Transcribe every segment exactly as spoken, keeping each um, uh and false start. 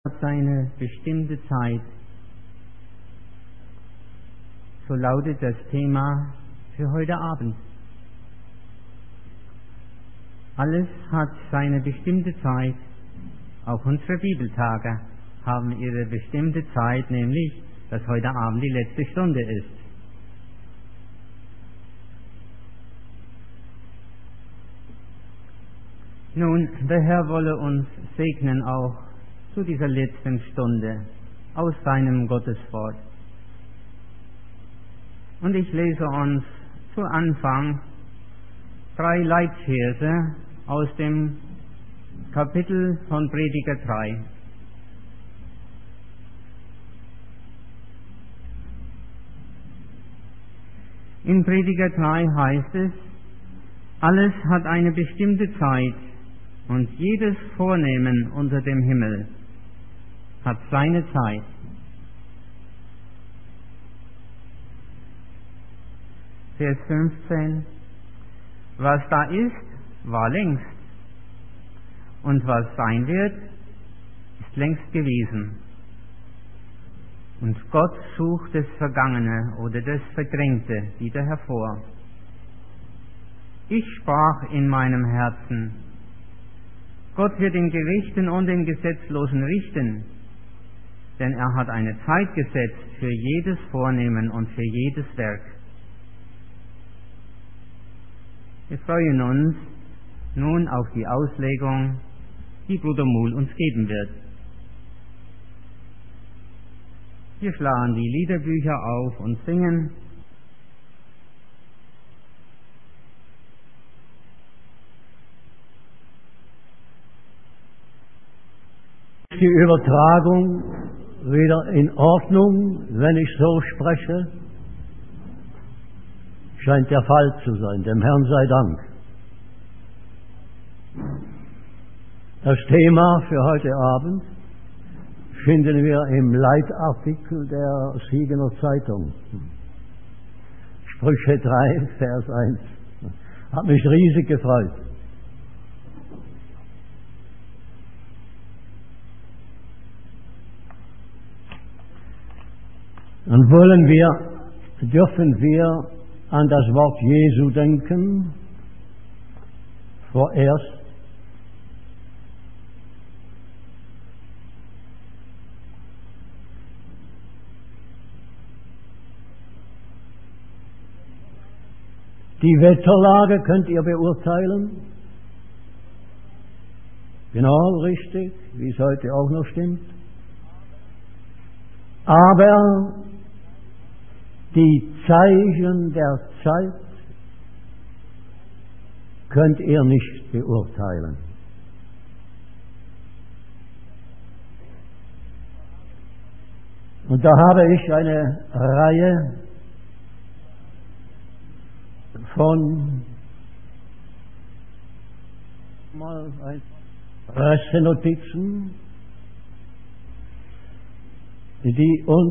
seine bestimmte Zeit. So lautet das Thema für heute Abend. Alles hat seine bestimmte Zeit. Auch unsere Bibeltage haben ihre bestimmte Zeit, nämlich, dass heute Abend die letzte Stunde ist. Nun, der Herr wolle uns segnen auch zu dieser letzten Stunde aus seinem Gotteswort. Und ich lese uns zu Anfang drei Leitverse aus dem Kapitel von Prediger drei. In Prediger drei heißt es: Alles hat eine bestimmte Zeit, und jedes Vornehmen unter dem Himmel hat seine Zeit. Vers fünfzehn: Was da ist, war längst, und was sein wird, ist längst gewesen. Und Gott sucht das Vergangene oder das Verdrängte wieder hervor. Ich sprach in meinem Herzen: Gott wird den Gerechten und den Gesetzlosen richten, denn er hat eine Zeit gesetzt für jedes Vornehmen und für jedes Werk. Wir freuen uns nun auf die Auslegung, die Bruder Muhl uns geben wird. Wir schlagen die Liederbücher auf und singen. Die Übertragung wieder in Ordnung, wenn ich so spreche? Scheint der Fall zu sein, dem Herrn sei Dank. Das Thema für heute Abend finden wir im Leitartikel der Siegener Zeitung. Sprüche drei, Vers eins. Hat mich riesig gefreut. Dann wollen wir, dürfen wir an das Wort Jesu denken, vorerst. Die Wetterlage könnt ihr beurteilen. Genau, richtig, wie es heute auch noch stimmt. Aber die Zeichen der Zeit könnt ihr nicht beurteilen. Und da habe ich eine Reihe von mal ein Pressenotizen, die uns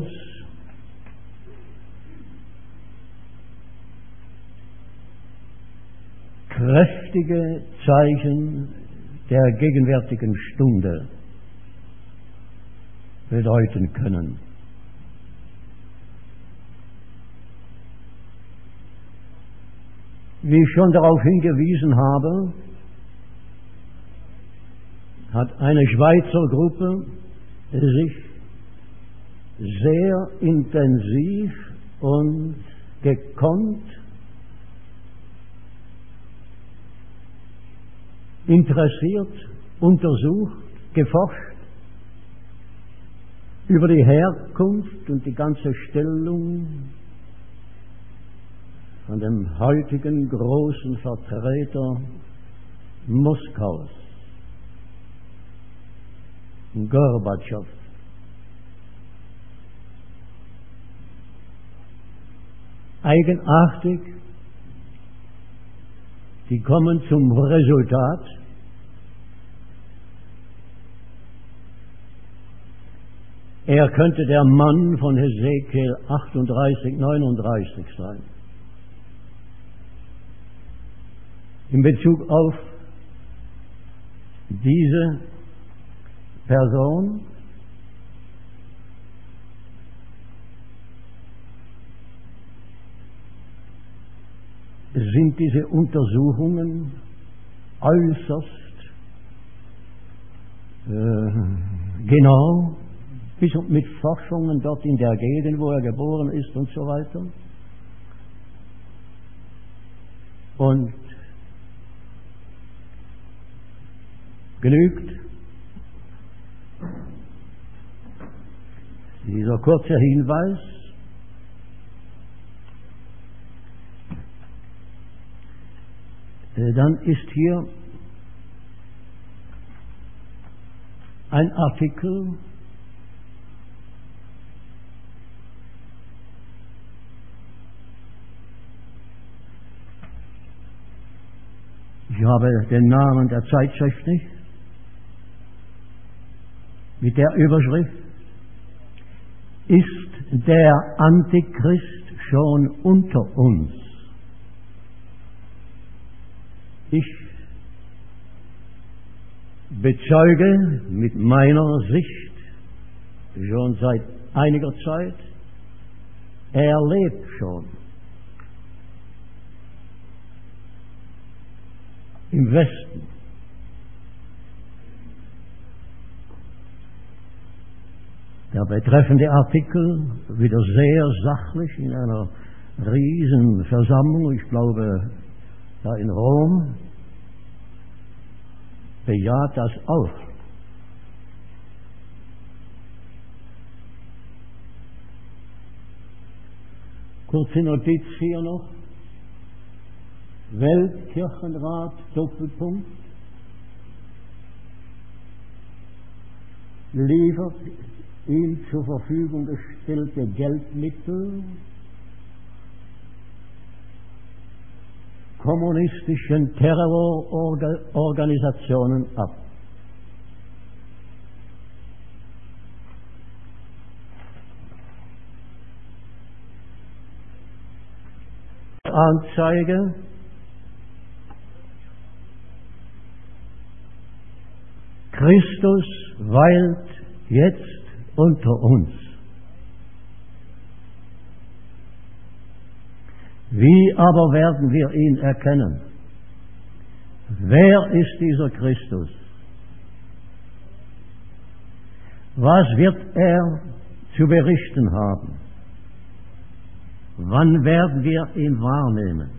kräftige Zeichen der gegenwärtigen Stunde bedeuten können. Wie ich schon darauf hingewiesen habe, hat eine Schweizer Gruppe sich sehr intensiv und gekonnt interessiert, untersucht, geforscht über die Herkunft und die ganze Stellung von dem heutigen großen Vertreter Moskaus, Gorbatschow. Eigenartig, die kommen zum Resultat, er könnte der Mann von Hesekiel achtunddreißig, neununddreißig sein. In Bezug auf diese Person sind diese Untersuchungen äußerst äh, genau, bis und mit Forschungen dort in der Gegend, wo er geboren ist und so weiter. Und genügt dieser kurze Hinweis, dann ist hier ein Artikel, ich habe den Namen der Zeitschrift nicht, mit der Überschrift: Ist der Antichrist schon unter uns? Ich bezeuge mit meiner Sicht schon seit einiger Zeit, er lebt schon im Westen. Der betreffende Artikel, wieder sehr sachlich in einer Riesenversammlung, ich glaube da in Rom, bejaht das auch. Kurze Notiz hier noch: Weltkirchenrat, Doppelpunkt, liefert ihm zur Verfügung gestellte Geldmittel kommunistischen Terrororganisationen ab. Anzeige: Christus weilt jetzt unter uns. Wie aber werden wir ihn erkennen? Wer ist dieser Christus? Was wird er zu berichten haben? Wann werden wir ihn wahrnehmen?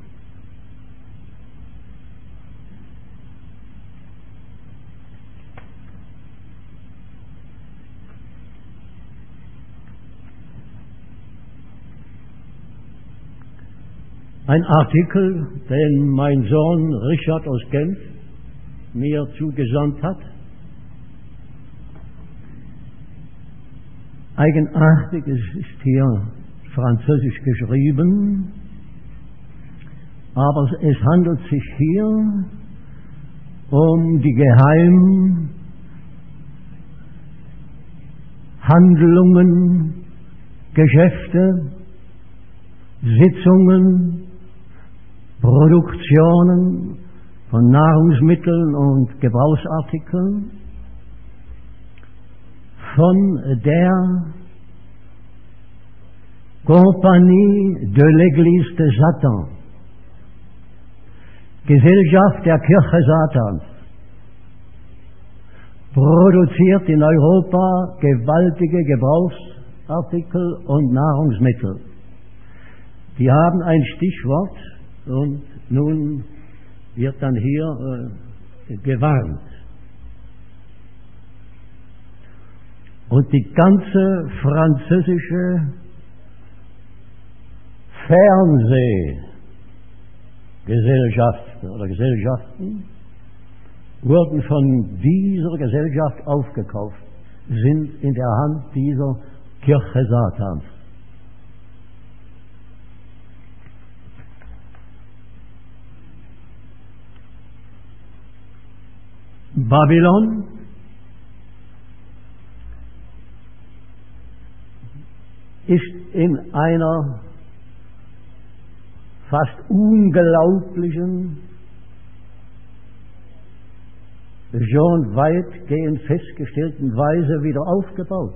Ein Artikel, den mein Sohn Richard aus Genf mir zugesandt hat. Eigenartig, es ist hier französisch geschrieben, aber es handelt sich hier um die geheimen Handlungen, Geschäfte, Sitzungen, Produktionen von Nahrungsmitteln und Gebrauchsartikeln von der Compagnie de l'Église de Satan, Gesellschaft der Kirche Satans, produziert in Europa gewaltige Gebrauchsartikel und Nahrungsmittel. Die haben ein Stichwort und nun wird dann hier äh, gewarnt. Und die ganze französische Fernsehgesellschaft oder Gesellschaften wurden von dieser Gesellschaft aufgekauft, sind in der Hand dieser Kirche Satans. Babylon ist in einer fast unglaublichen, schon weitgehend festgestellten Weise wieder aufgebaut.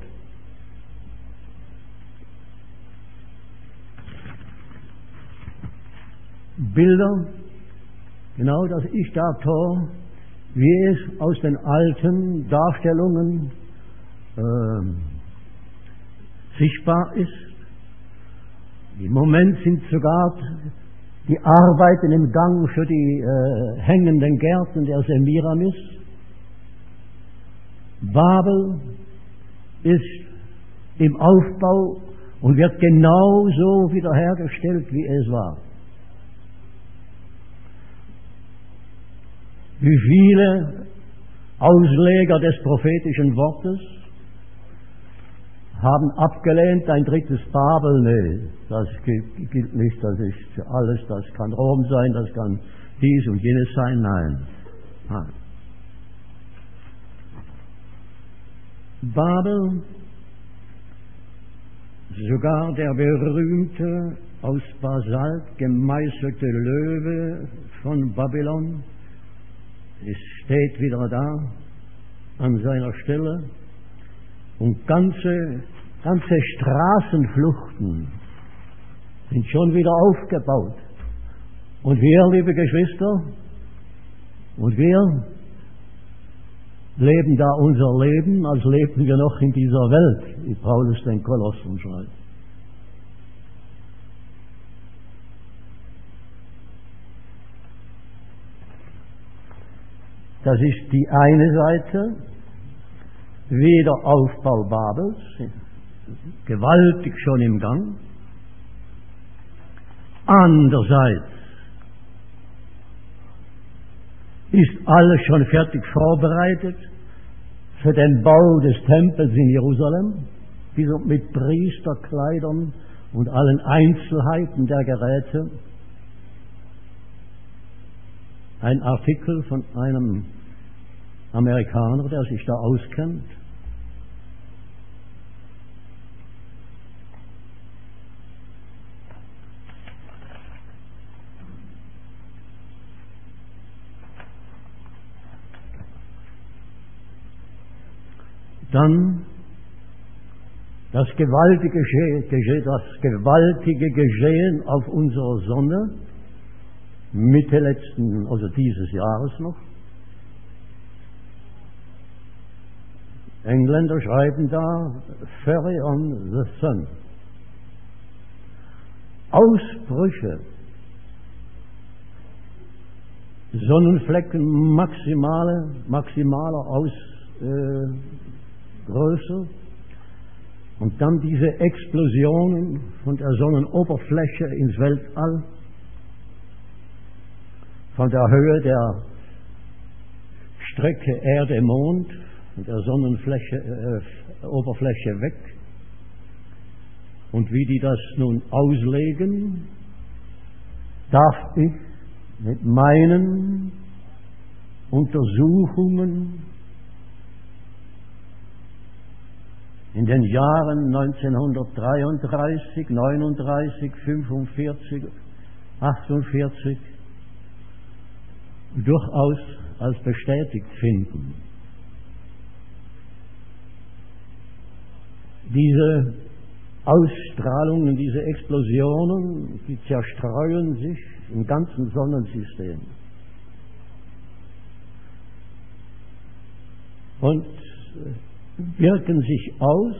Bilder, genau das ist da Tor, wie es aus den alten Darstellungen äh, sichtbar ist. Im Moment sind sogar die Arbeiten im Gang für die äh, hängenden Gärten der Semiramis. Babel ist im Aufbau und wird genauso wiederhergestellt, wie es war. Wie viele Ausleger des prophetischen Wortes haben abgelehnt, ein drittes Babel, nee, das gilt, gilt nicht, das ist für alles, das kann Rom sein, das kann dies und jenes sein, nein. nein. Babel, sogar der berühmte aus Basalt gemeißelte Löwe von Babylon, es steht wieder da an seiner Stelle und ganze, ganze Straßenfluchten sind schon wieder aufgebaut. Und wir, liebe Geschwister, und wir leben da unser Leben, als lebten wir noch in dieser Welt, wie Paulus den Kolossen schreibt. Das ist die eine Seite, Wiederaufbau Babels, gewaltig schon im Gang. Andererseits ist alles schon fertig vorbereitet für den Bau des Tempels in Jerusalem, bis mit Priesterkleidern und allen Einzelheiten der Geräte. Ein Artikel von einem Amerikaner, der sich da auskennt. Dann das gewaltige, das gewaltige Geschehen auf unserer Sonne, Mitte letzten, also dieses Jahres noch. Engländer schreiben da, Ferry on the Sun. Ausbrüche, Sonnenflecken maximale, maximaler Ausgröße äh, und dann diese Explosionen von der Sonnenoberfläche ins Weltall, von der Höhe der Strecke Erde-Mond, von der Sonnenfläche, äh, Oberfläche weg. Und wie die das nun auslegen, darf ich mit meinen Untersuchungen in den Jahren neunzehnhundertdreiunddreißig, neununddreißig, fünfundvierzig, achtundvierzig durchaus als bestätigt finden. Diese Ausstrahlungen, diese Explosionen, die zerstreuen sich im ganzen Sonnensystem. Und wirken sich aus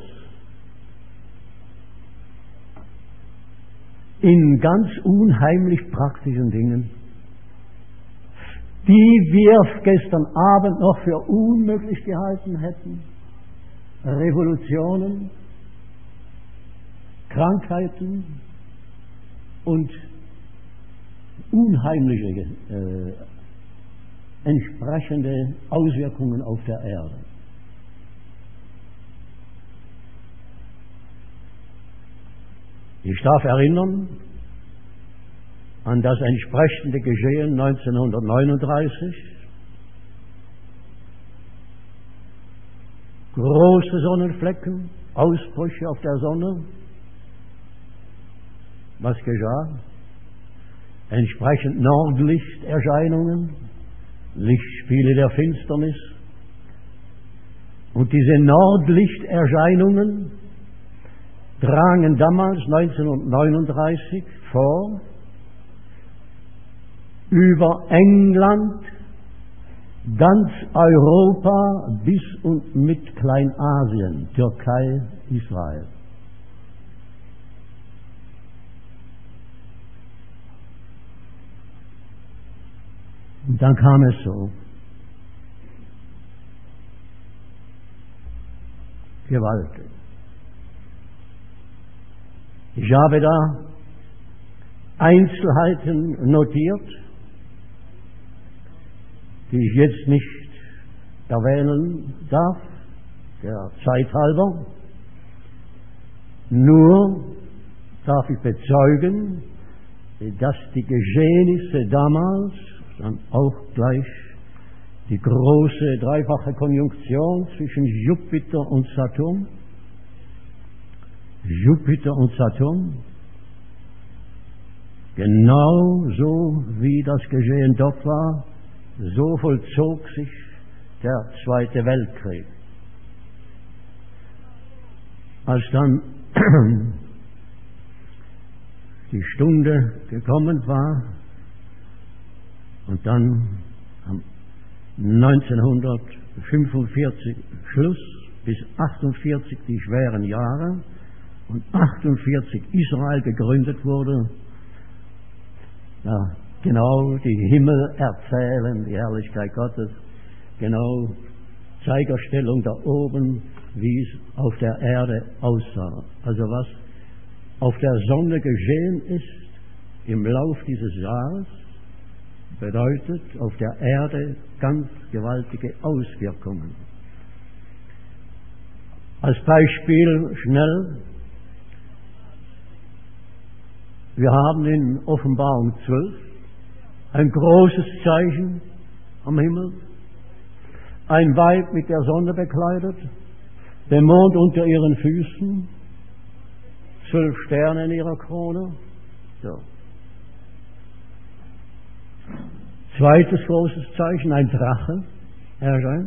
in ganz unheimlich praktischen Dingen, die wir gestern Abend noch für unmöglich gehalten hätten. Revolutionen, Krankheiten und unheimliche äh, entsprechende Auswirkungen auf der Erde. Ich darf erinnern an das entsprechende Geschehen neunzehnhundertneununddreißig. Große Sonnenflecken, Ausbrüche auf der Sonne. Was geschah? Entsprechend Nordlichterscheinungen, Lichtspiele der Finsternis. Und diese Nordlichterscheinungen drangen damals neunzehnhundertneununddreißig vor über England, ganz Europa bis und mit Kleinasien, Türkei, Israel. Und dann kam es so. Gewaltig. Ich habe da Einzelheiten notiert, die ich jetzt nicht erwähnen darf, der Zeit halber. Nur darf ich bezeugen, dass die Geschehnisse damals, dann auch gleich die große dreifache Konjunktion zwischen Jupiter und Saturn, Jupiter und Saturn, genau so wie das Geschehen dort war, so vollzog sich der Zweite Weltkrieg. Als dann die Stunde gekommen war und dann am neunzehnhundertfünfundvierzig Schluss, bis achtundvierzig die schweren Jahre und achtundvierzig Israel gegründet wurde, ja, genau die Himmel erzählen, die Herrlichkeit Gottes, genau Zeigerstellung da oben, wie es auf der Erde aussah. Also was auf der Sonne geschehen ist im Lauf dieses Jahres, bedeutet auf der Erde ganz gewaltige Auswirkungen. Als Beispiel schnell, wir haben in Offenbarung zwölf ein großes Zeichen am Himmel, ein Weib mit der Sonne bekleidet, der Mond unter ihren Füßen, zwölf Sterne in ihrer Krone. So. Zweites großes Zeichen, ein Drache erscheint.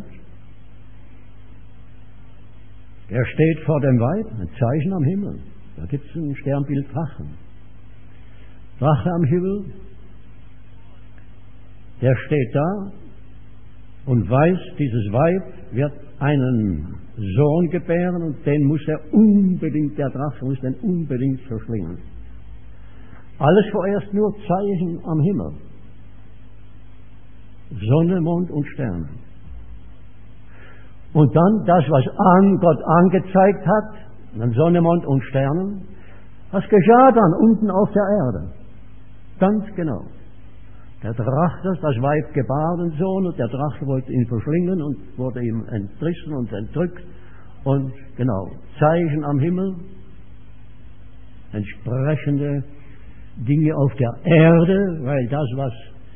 Er steht vor dem Weib, ein Zeichen am Himmel. Da gibt es ein Sternbild Drachen. Drache am Himmel, der steht da und weiß, dieses Weib wird einen Sohn gebären und den muss er unbedingt, der Drache muss den unbedingt verschlingen. Alles vorerst nur Zeichen am Himmel. Sonne, Mond und Sterne. Und dann das, was an Gott angezeigt hat, dann Sonne, Mond und Sternen, was geschah dann unten auf der Erde? Ganz genau. Der Drache, das Weib gebar den Sohn und der Drache wollte ihn verschlingen und wurde ihm entrissen und entrückt. Und genau, Zeichen am Himmel, entsprechende Dinge auf der Erde, weil das, was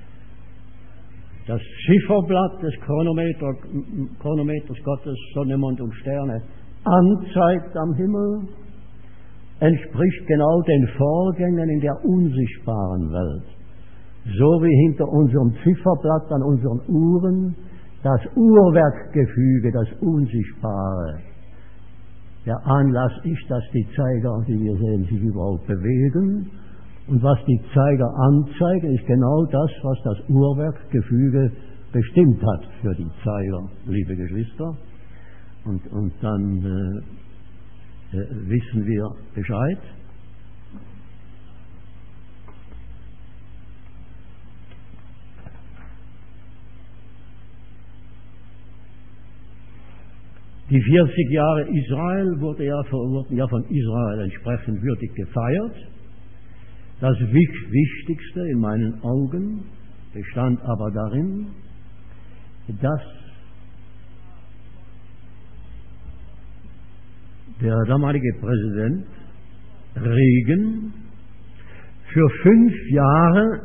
das Zifferblatt des Chronometer, Chronometers Gottes, Sonne, Mond und Sterne anzeigt am Himmel, entspricht genau den Vorgängen in der unsichtbaren Welt. So wie hinter unserem Zifferblatt an unseren Uhren das Uhrwerkgefüge, das Unsichtbare, der Anlass ist, dass die Zeiger, die wir sehen, sich überhaupt bewegen. Und was die Zeiger anzeigen, ist genau das, was das Uhrwerkgefüge bestimmt hat für die Zeiger, liebe Geschwister. Und, und dann äh, äh, wissen wir Bescheid. Die vierzig Jahre Israel wurde ja, wurden ja von Israel entsprechend würdig gefeiert. Das Wichtigste in meinen Augen bestand aber darin, dass der damalige Präsident Reagan für fünf Jahre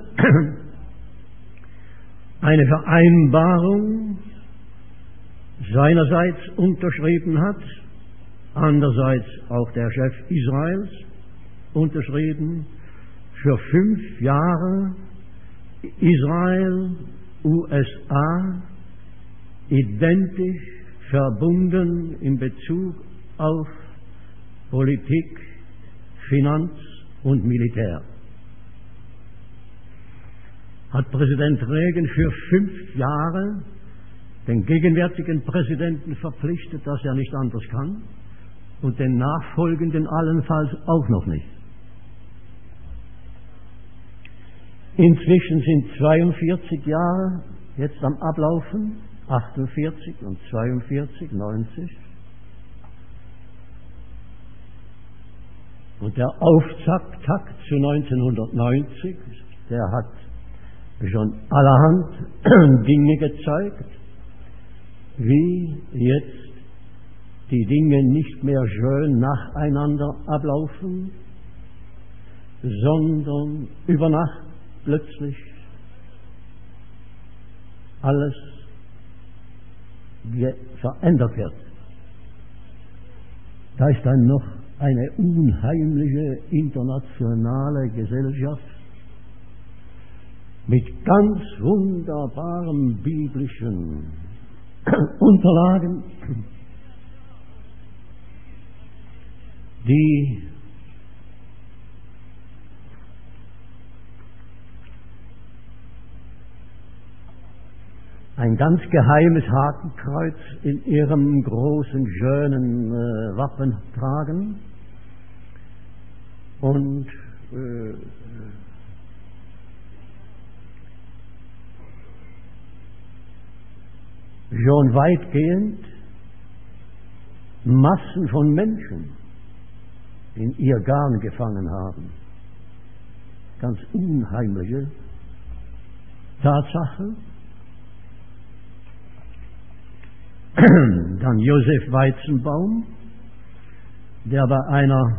eine Vereinbarung seinerseits unterschrieben hat, andererseits auch der Chef Israels unterschrieben, für fünf Jahre Israel, U S A identisch verbunden in Bezug auf Politik, Finanz und Militär. hat Präsident Reagan für fünf Jahre den gegenwärtigen Präsidenten verpflichtet, dass er nicht anders kann, und den nachfolgenden allenfalls auch noch nicht. Inzwischen sind zweiundvierzig Jahre jetzt am Ablaufen, achtundvierzig und zweiundvierzig, neunzig. Und der Auftakt zu neunzehnhundertneunzig, der hat schon allerhand Dinge gezeigt, wie jetzt die Dinge nicht mehr schön nacheinander ablaufen, sondern über Nacht plötzlich alles verändert wird. Da ist dann noch eine unheimliche internationale Gesellschaft mit ganz wunderbaren biblischen Unterlagen, die ein ganz geheimes Hakenkreuz in ihrem großen, schönen äh, Wappen tragen und äh, schon weitgehend Massen von Menschen in ihr Garn gefangen haben. Ganz unheimliche Tatsache. Dann Josef Weizenbaum, der bei einer,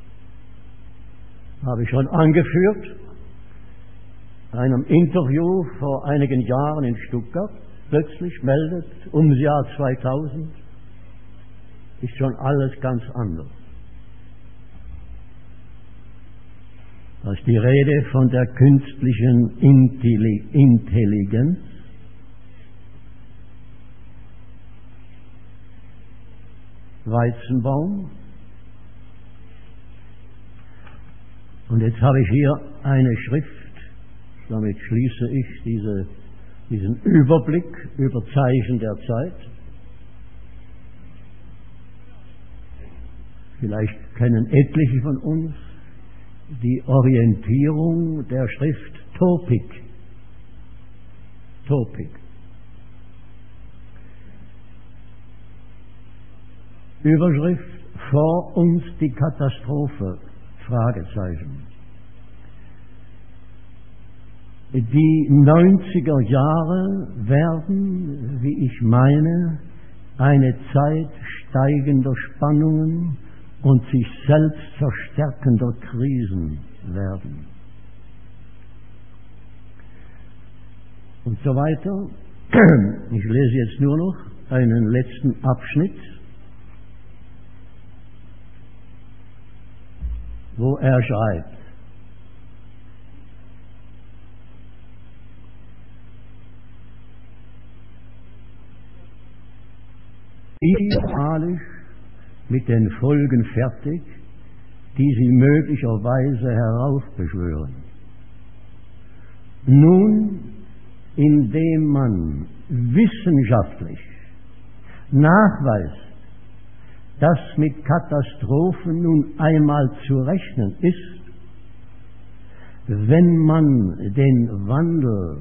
habe ich schon angeführt, einem Interview vor einigen Jahren in Stuttgart plötzlich meldet, ums Jahr zweitausend ist schon alles ganz anders. Da ist die Rede von der künstlichen Intelligenz. Weizenbaum. Und jetzt habe ich hier eine Schrift, damit schließe ich diese, diesen Überblick über Zeichen der Zeit. Vielleicht kennen etliche von uns die Orientierung der Schrift Topik. Topik. Überschrift: Vor uns die Katastrophe? Fragezeichen. Die neunziger Jahre werden, wie ich meine, eine Zeit steigender Spannungen und sich selbst verstärkender Krisen werden. Und so weiter. Ich lese jetzt nur noch einen letzten Abschnitt, wo er schreibt: Idealisch mit den Folgen fertig, die sie möglicherweise heraufbeschwören. Nun, indem man wissenschaftlich nachweist, dass mit Katastrophen nun einmal zu rechnen ist, wenn man den Wandel,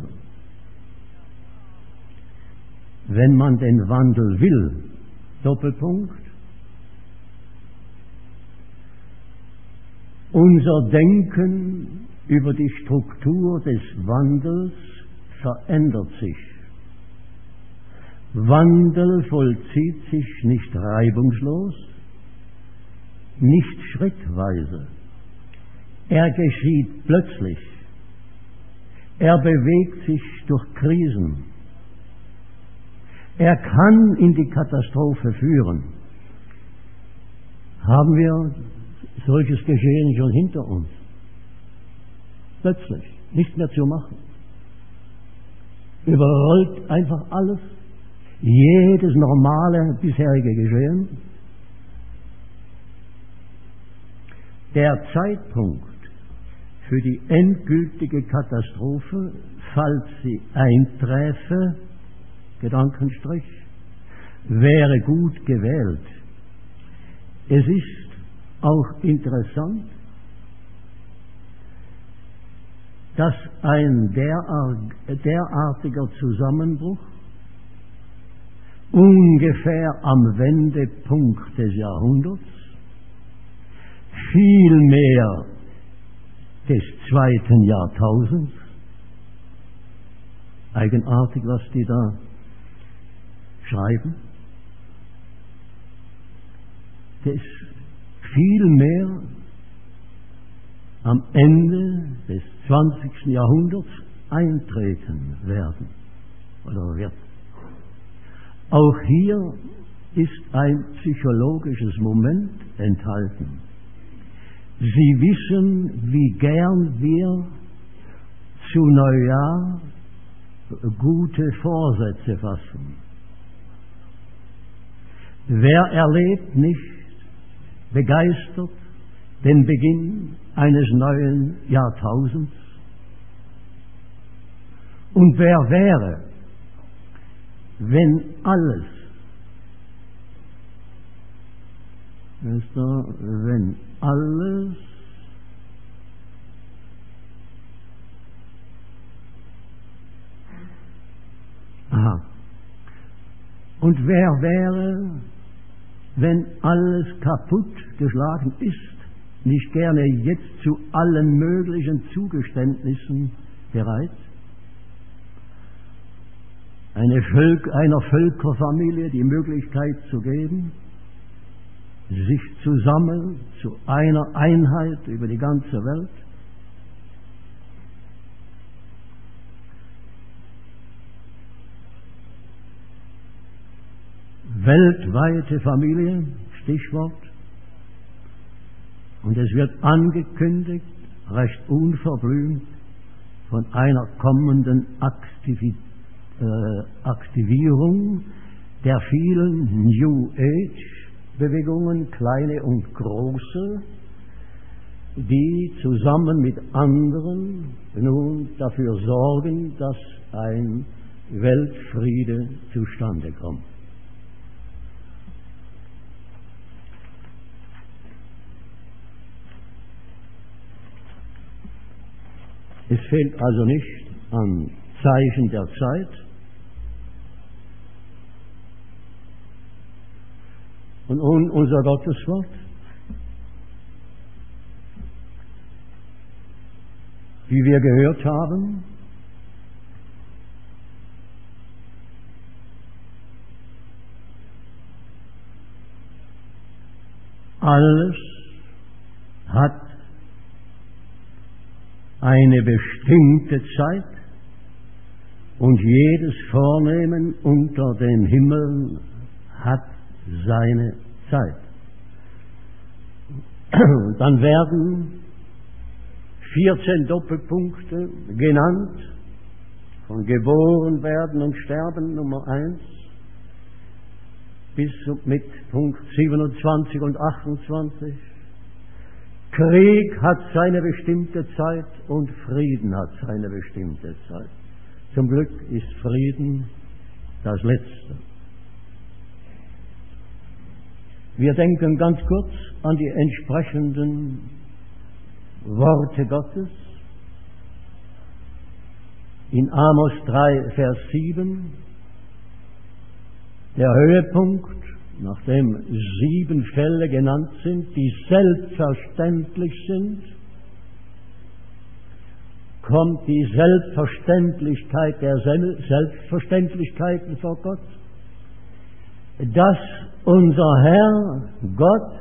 wenn man den Wandel will, Doppelpunkt, unser Denken über die Struktur des Wandels verändert sich. Wandel vollzieht sich nicht reibungslos, nicht schrittweise. Er geschieht plötzlich. Er bewegt sich durch Krisen. Er kann in die Katastrophe führen. Haben wir solches Geschehen schon hinter uns? Plötzlich, nicht mehr zu machen. Überrollt einfach alles, jedes normale bisherige Geschehen. Der Zeitpunkt für die endgültige Katastrophe falls sie einträfe, Gedankenstrich, wäre gut gewählt. Es ist auch interessant, dass ein derartiger Zusammenbruch ungefähr am Wendepunkt des Jahrhunderts, vielmehr des zweiten Jahrtausends, eigenartig, was die da schreiben, des vielmehr am Ende des zwanzigsten Jahrhunderts eintreten werden oder wird. Auch hier ist ein psychologisches Moment enthalten. Sie wissen, wie gern wir zu Neujahr gute Vorsätze fassen. Wer erlebt nicht begeistert den Beginn eines neuen Jahrtausends? Und wer wäre, wenn alles, wenn alles aha, und wer wäre, wenn alles kaputt geschlagen ist, nicht gerne jetzt zu allen möglichen Zugeständnissen bereit? Eine Völk, einer Völkerfamilie die Möglichkeit zu geben, sich zu sammeln zu einer Einheit über die ganze Welt? Weltweite Familie, Stichwort. Und es wird angekündigt, recht unverblümt, von einer kommenden Aktivi- äh, Aktivierung der vielen New Age-Bewegungen, kleine und große, die zusammen mit anderen nun dafür sorgen, dass ein Weltfriede zustande kommt. Es fehlt also nicht an Zeichen der Zeit. Und unser Gotteswort, wie wir gehört haben, alles hat eine bestimmte Zeit und jedes Vornehmen unter den Himmeln hat seine Zeit. Dann werden vierzehn Doppelpunkte genannt, von geboren werden und sterben, Nummer eins, bis mit Punkt siebenundzwanzig und achtundzwanzig. Krieg hat seine bestimmte Zeit und Frieden hat seine bestimmte Zeit. Zum Glück ist Frieden das Letzte. Wir denken ganz kurz an die entsprechenden Worte Gottes. In Amos drei, Vers sieben, der Höhepunkt, nachdem sieben Fälle genannt sind, die selbstverständlich sind, kommt die Selbstverständlichkeit der Selbstverständlichkeiten vor Gott, dass unser Herr Gott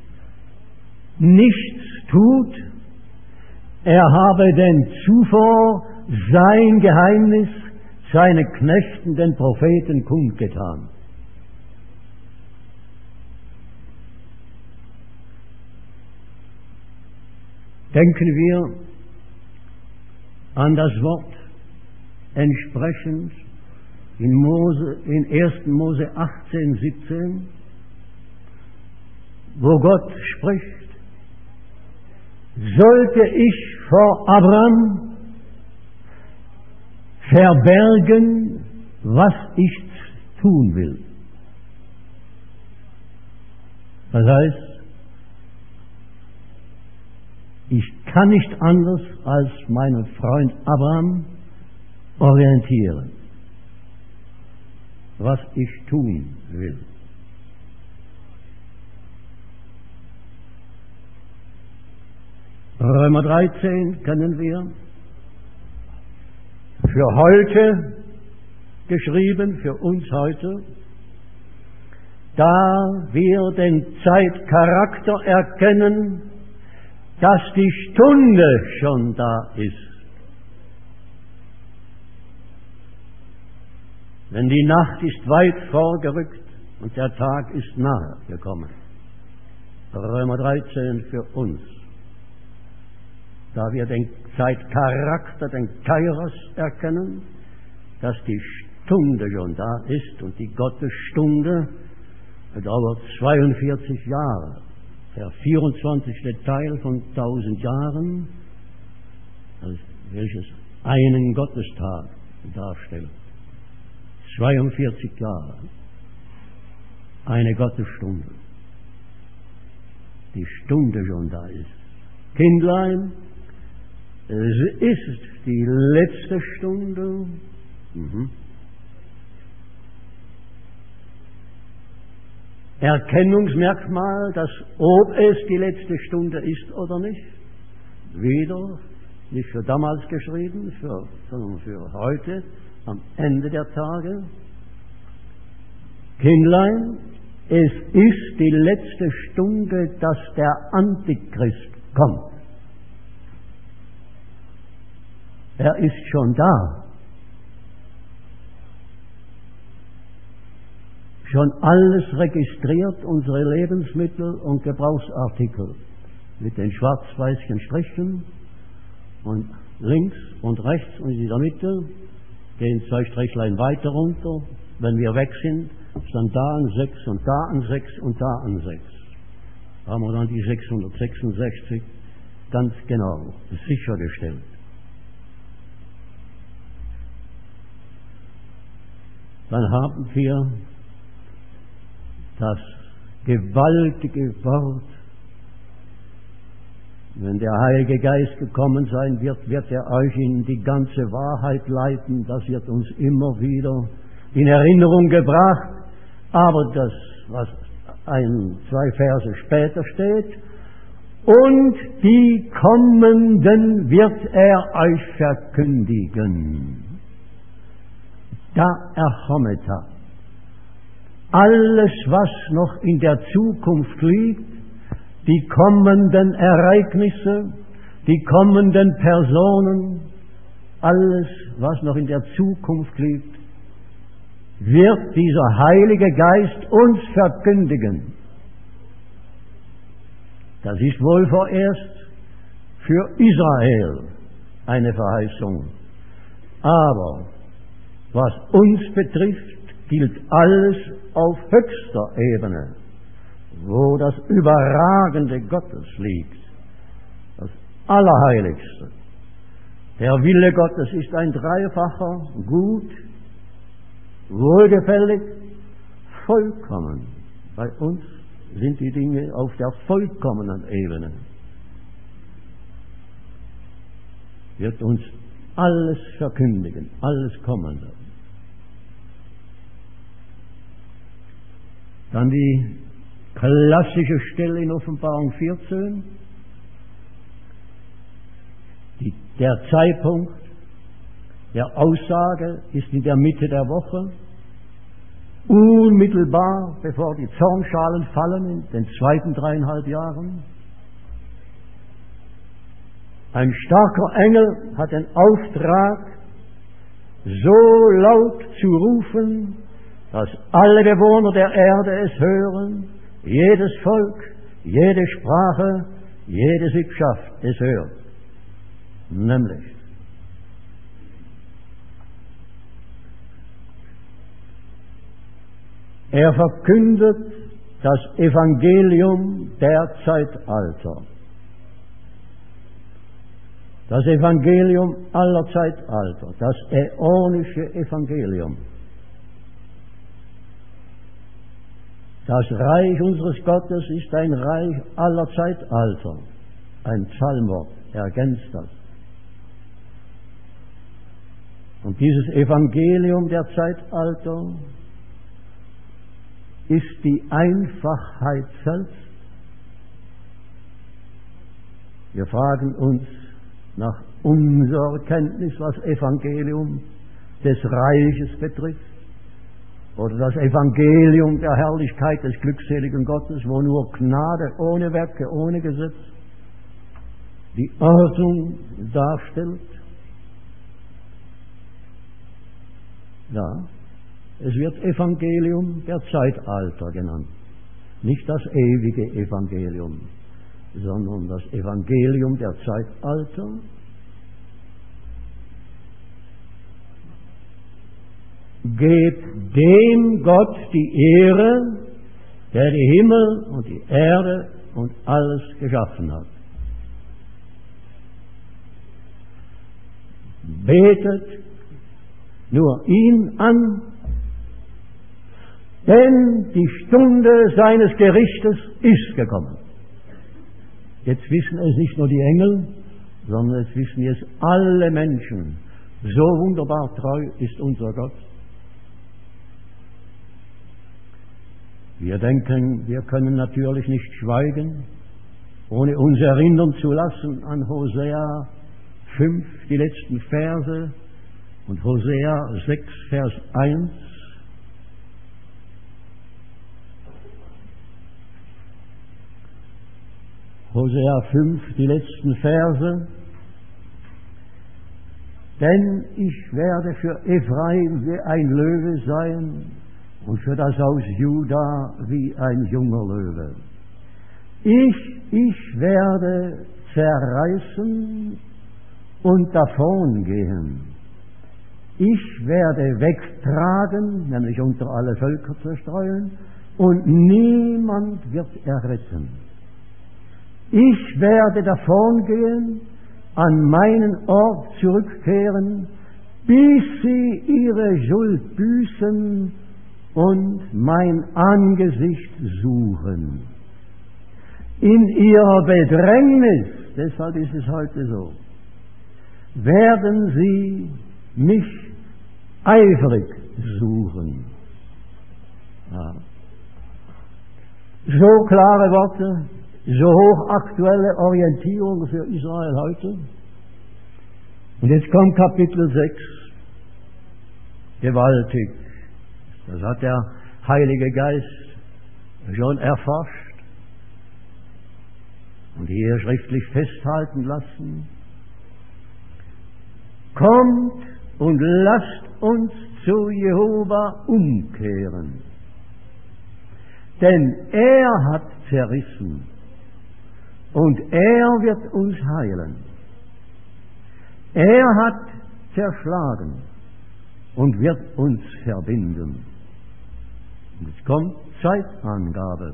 nichts tut, er habe denn zuvor sein Geheimnis seinen Knechten, den Propheten, kundgetan. Denken wir an das Wort entsprechend in, Mose, in ersten Mose achtzehn, siebzehn, wo Gott spricht: Sollte ich vor Abraham verbergen, was ich tun will. Das heißt, ich kann nicht anders als meinen Freund Abraham orientieren, was ich tun will. Römer dreizehn kennen wir, für heute geschrieben, für uns heute, da wir den Zeitcharakter erkennen, dass die Stunde schon da ist. Denn die Nacht ist weit vorgerückt und der Tag ist nahe gekommen. Römer dreizehn für uns. Da wir den Zeitcharakter, den Kairos erkennen, dass die Stunde schon da ist und die Gottesstunde dauert zweiundvierzig Jahre. Der vierundzwanzigste Teil von tausend Jahren, welches einen Gottestag darstellt. zweiundvierzig Jahre. Eine Gottesstunde. Die Stunde schon da ist. Kindlein, es ist die letzte Stunde. Mhm. Erkennungsmerkmal, dass ob es die letzte Stunde ist oder nicht, wieder nicht für damals geschrieben, für, sondern für heute, am Ende der Tage. Kindlein, es ist die letzte Stunde, dass der Antichrist kommt. Er ist schon da. Schon alles registriert, unsere Lebensmittel und Gebrauchsartikel mit den schwarz-weißen Strichen und links und rechts und in der Mitte gehen zwei Strichlein weiter runter. Wenn wir weg sind, ist dann da ein sechs und da ein sechs und da ein sechs. Da haben wir dann die sechshundertsechsundsechzig ganz genau sichergestellt. Dann haben wir das gewaltige Wort, wenn der Heilige Geist gekommen sein wird, wird er euch in die ganze Wahrheit leiten. Das wird uns immer wieder in Erinnerung gebracht. Aber das, was ein, zwei Verse später steht, und die Kommenden wird er euch verkündigen. Da erkommet er. Alles, was noch in der Zukunft liegt, die kommenden Ereignisse, die kommenden Personen, alles, was noch in der Zukunft liegt, wird dieser Heilige Geist uns verkündigen. Das ist wohl vorerst für Israel eine Verheißung. Aber was uns betrifft, gilt alles auf höchster Ebene, wo das Überragende Gottes liegt, das Allerheiligste. Der Wille Gottes ist ein dreifacher, gut, wohlgefällig, vollkommen. Bei uns sind die Dinge auf der vollkommenen Ebene. Wird uns alles verkündigen, alles Kommende. Dann die klassische Stelle in Offenbarung vierzehn. Die, der Zeitpunkt der Aussage ist in der Mitte der Woche, unmittelbar bevor die Zornschalen fallen, in den zweiten dreieinhalb Jahren. Ein starker Engel hat den Auftrag, so laut zu rufen, dass alle Bewohner der Erde es hören, jedes Volk, jede Sprache, jede Sippschaft es hört. Nämlich, er verkündet das Evangelium der Zeitalter. Das Evangelium aller Zeitalter, das äonische Evangelium. Das Reich unseres Gottes ist ein Reich aller Zeitalter. Ein Psalmwort ergänzt das. Und dieses Evangelium der Zeitalter ist die Einfachheit selbst. Wir fragen uns nach unserer Kenntnis, was Evangelium des Reiches betrifft, oder das Evangelium der Herrlichkeit des glückseligen Gottes, wo nur Gnade ohne Werke, ohne Gesetz die Ordnung darstellt. Ja, es wird Evangelium der Zeitalter genannt. Nicht das ewige Evangelium, sondern das Evangelium der Zeitalter. Gebt dem Gott die Ehre, der die Himmel und die Erde und alles geschaffen hat. Betet nur ihn an, denn die Stunde seines Gerichtes ist gekommen. Jetzt wissen es nicht nur die Engel, sondern es wissen jetzt alle Menschen. So wunderbar treu ist unser Gott. Wir denken, wir können natürlich nicht schweigen, ohne uns erinnern zu lassen an Hosea fünf, die letzten Verse, und Hosea sechs, Vers eins. Hosea fünf, die letzten Verse. Denn ich werde für Ephraim wie ein Löwe sein und für das Haus Juda wie ein junger Löwe. Ich, ich werde zerreißen und davongehen. Ich werde wegtragen, nämlich unter alle Völker zerstreuen, und niemand wird erretten. Ich werde davongehen, an meinen Ort zurückkehren, bis sie ihre Schuld büßen und mein Angesicht suchen. In ihrer Bedrängnis, deshalb ist es heute so, werden sie mich eifrig suchen. Ja. So klare Worte, so hochaktuelle Orientierung für Israel heute. Und jetzt kommt Kapitel sechs. Gewaltig. Das hat der Heilige Geist schon erforscht und hier schriftlich festhalten lassen. Kommt und lasst uns zu Jehova umkehren. Denn er hat zerrissen und er wird uns heilen. Er hat zerschlagen und wird uns verbinden. Und es kommt Zeitangabe.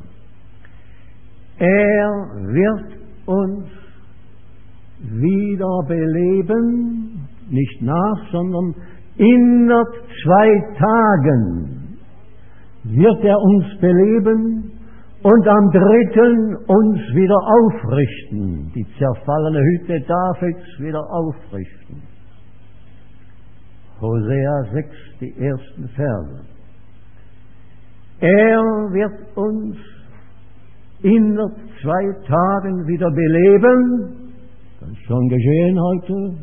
Er wird uns wieder beleben, nicht nach, sondern innerhalb zwei Tagen wird er uns beleben und am dritten uns wieder aufrichten, die zerfallene Hütte Davids wieder aufrichten. Hosea sechs, die ersten Verse. Er wird uns innerhalb zwei Tagen wieder beleben. Das ist schon geschehen heute.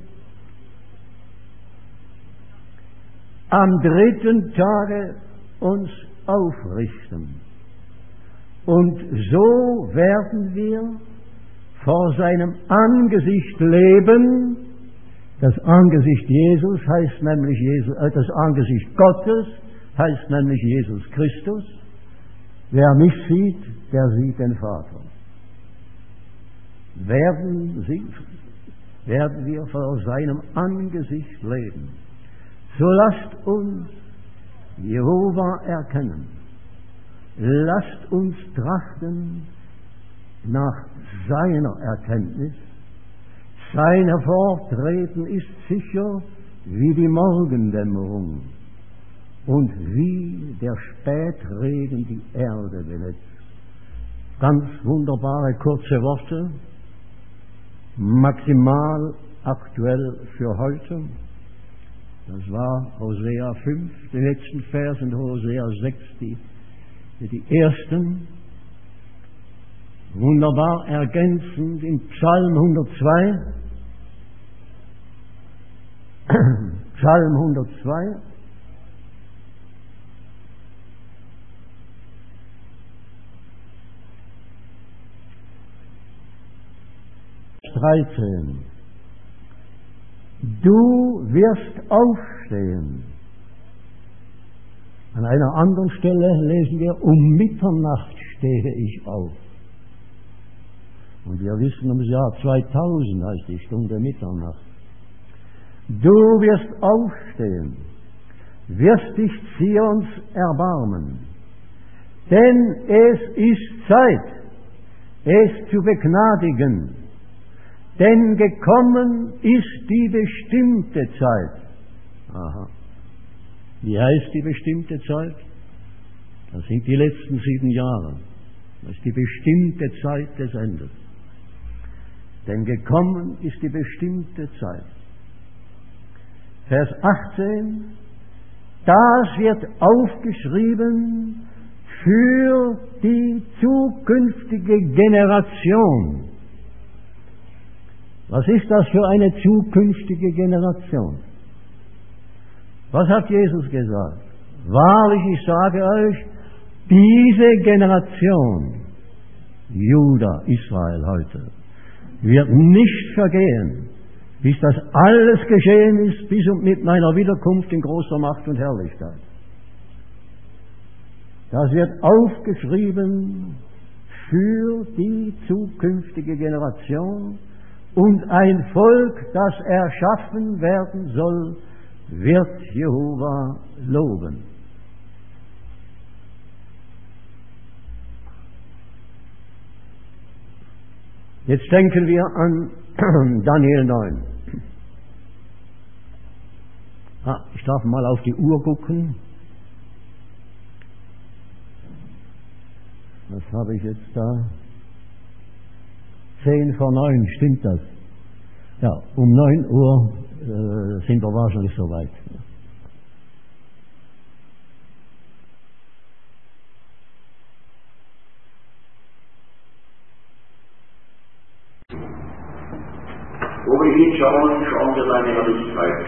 Am dritten Tage uns aufrichten. Und so werden wir vor seinem Angesicht leben. Das Angesicht Jesus heißt nämlich Jesus, äh, das Angesicht Gottes heißt nämlich Jesus Christus. Wer mich sieht, der sieht den Vater. Werden, sie, werden wir vor seinem Angesicht leben. So lasst uns Jehova erkennen. Lasst uns trachten nach seiner Erkenntnis. Sein Hervortreten ist sicher wie die Morgendämmerung und wie der Spätregen die Erde benetzt. Ganz wunderbare kurze Worte, maximal aktuell für heute. Das war Hosea fünf, die letzten Verse, und Hosea sechs, die, die ersten. Wunderbar ergänzend in Psalm hundertzwei. Psalm hundertzwei. dreizehn. Du wirst aufstehen. An einer anderen Stelle lesen wir, um Mitternacht stehe ich auf. Und wir wissen, ums Jahr zweitausend heißt die Stunde Mitternacht. Du wirst aufstehen, wirst dich Zions erbarmen, denn es ist Zeit, es zu begnadigen, denn gekommen ist die bestimmte Zeit. Aha. Wie heißt die bestimmte Zeit? Das sind die letzten sieben Jahre. Das ist die bestimmte Zeit des Endes. Denn gekommen ist die bestimmte Zeit. Vers achtzehn. Das wird aufgeschrieben für die zukünftige Generation. Was ist das für eine zukünftige Generation? Was hat Jesus gesagt? Wahrlich, ich sage euch, diese Generation, Juda, Israel heute, wird nicht vergehen, bis das alles geschehen ist, bis und mit meiner Wiederkunft in großer Macht und Herrlichkeit. Das wird aufgeschrieben für die zukünftige Generation, und ein Volk, das erschaffen werden soll, wird Jehova loben. Jetzt denken wir an Daniel neun. Ah, ich darf mal auf die Uhr gucken. Was habe ich jetzt da? Zehn vor neun, stimmt das? Ja, um neun Uhr äh, sind wir wahrscheinlich soweit. Wo wir hinschauen, schauen wir seine Herrlichkeit.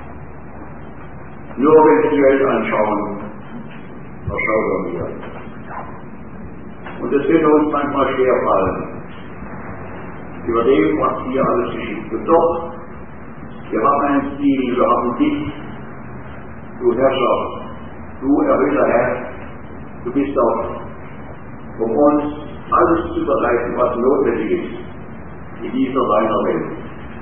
Nur wenn wir die Welt anschauen, erschaudern wir. Und es wird uns manchmal schwerfallen, über dem, was hier alles geschieht. Und doch, wir haben einen Ziel, wir haben dich, du Herrscher, du erhöhter Herr, du bist auch, um uns alles zu bereiten, was notwendig ist in dieser deiner Welt.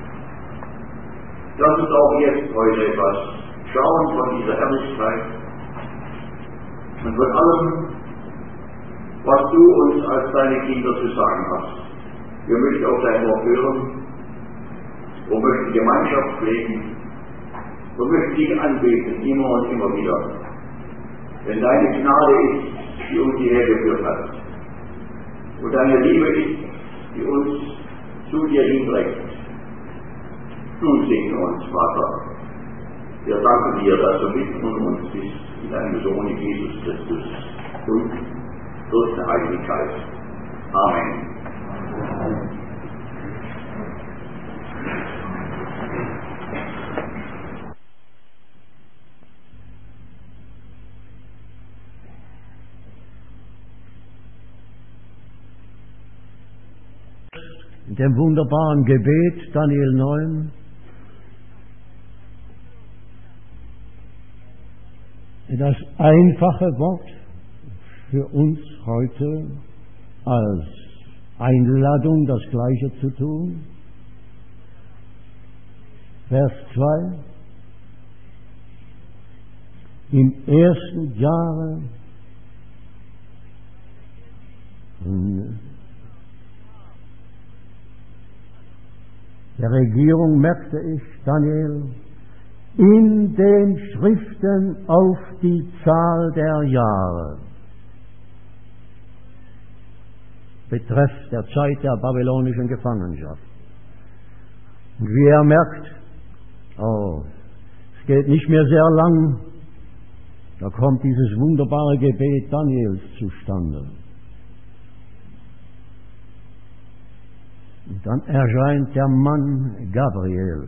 Lass uns auch jetzt heute etwas schauen von dieser Herrlichkeit und von allem, was du uns als deine Kinder zu sagen hast. Wir möchten auf dein Wort hören, wir möchten Gemeinschaft pflegen, wir möchten dich anbeten, immer und immer wieder. Denn deine Gnade ist, die uns hierher geführt hat. Und deine Liebe ist, die uns zu dir hinbringt. Du segne uns, Vater. Wir danken dir, dass du mitten unter uns bist, in deinem Sohn Jesus Christus und durch den Heiligen Geist. Amen. In dem wunderbaren Gebet Daniel neun das einfache Wort für uns heute als Einladung, das Gleiche zu tun. Vers zwei. Im ersten Jahre der Regierung merkte ich, Daniel, in den Schriften auf die Zahl der Jahre betreffs der Zeit der babylonischen Gefangenschaft. Und wie er merkt, oh, es geht nicht mehr sehr lang, da kommt dieses wunderbare Gebet Daniels zustande. Und dann erscheint der Mann Gabriel.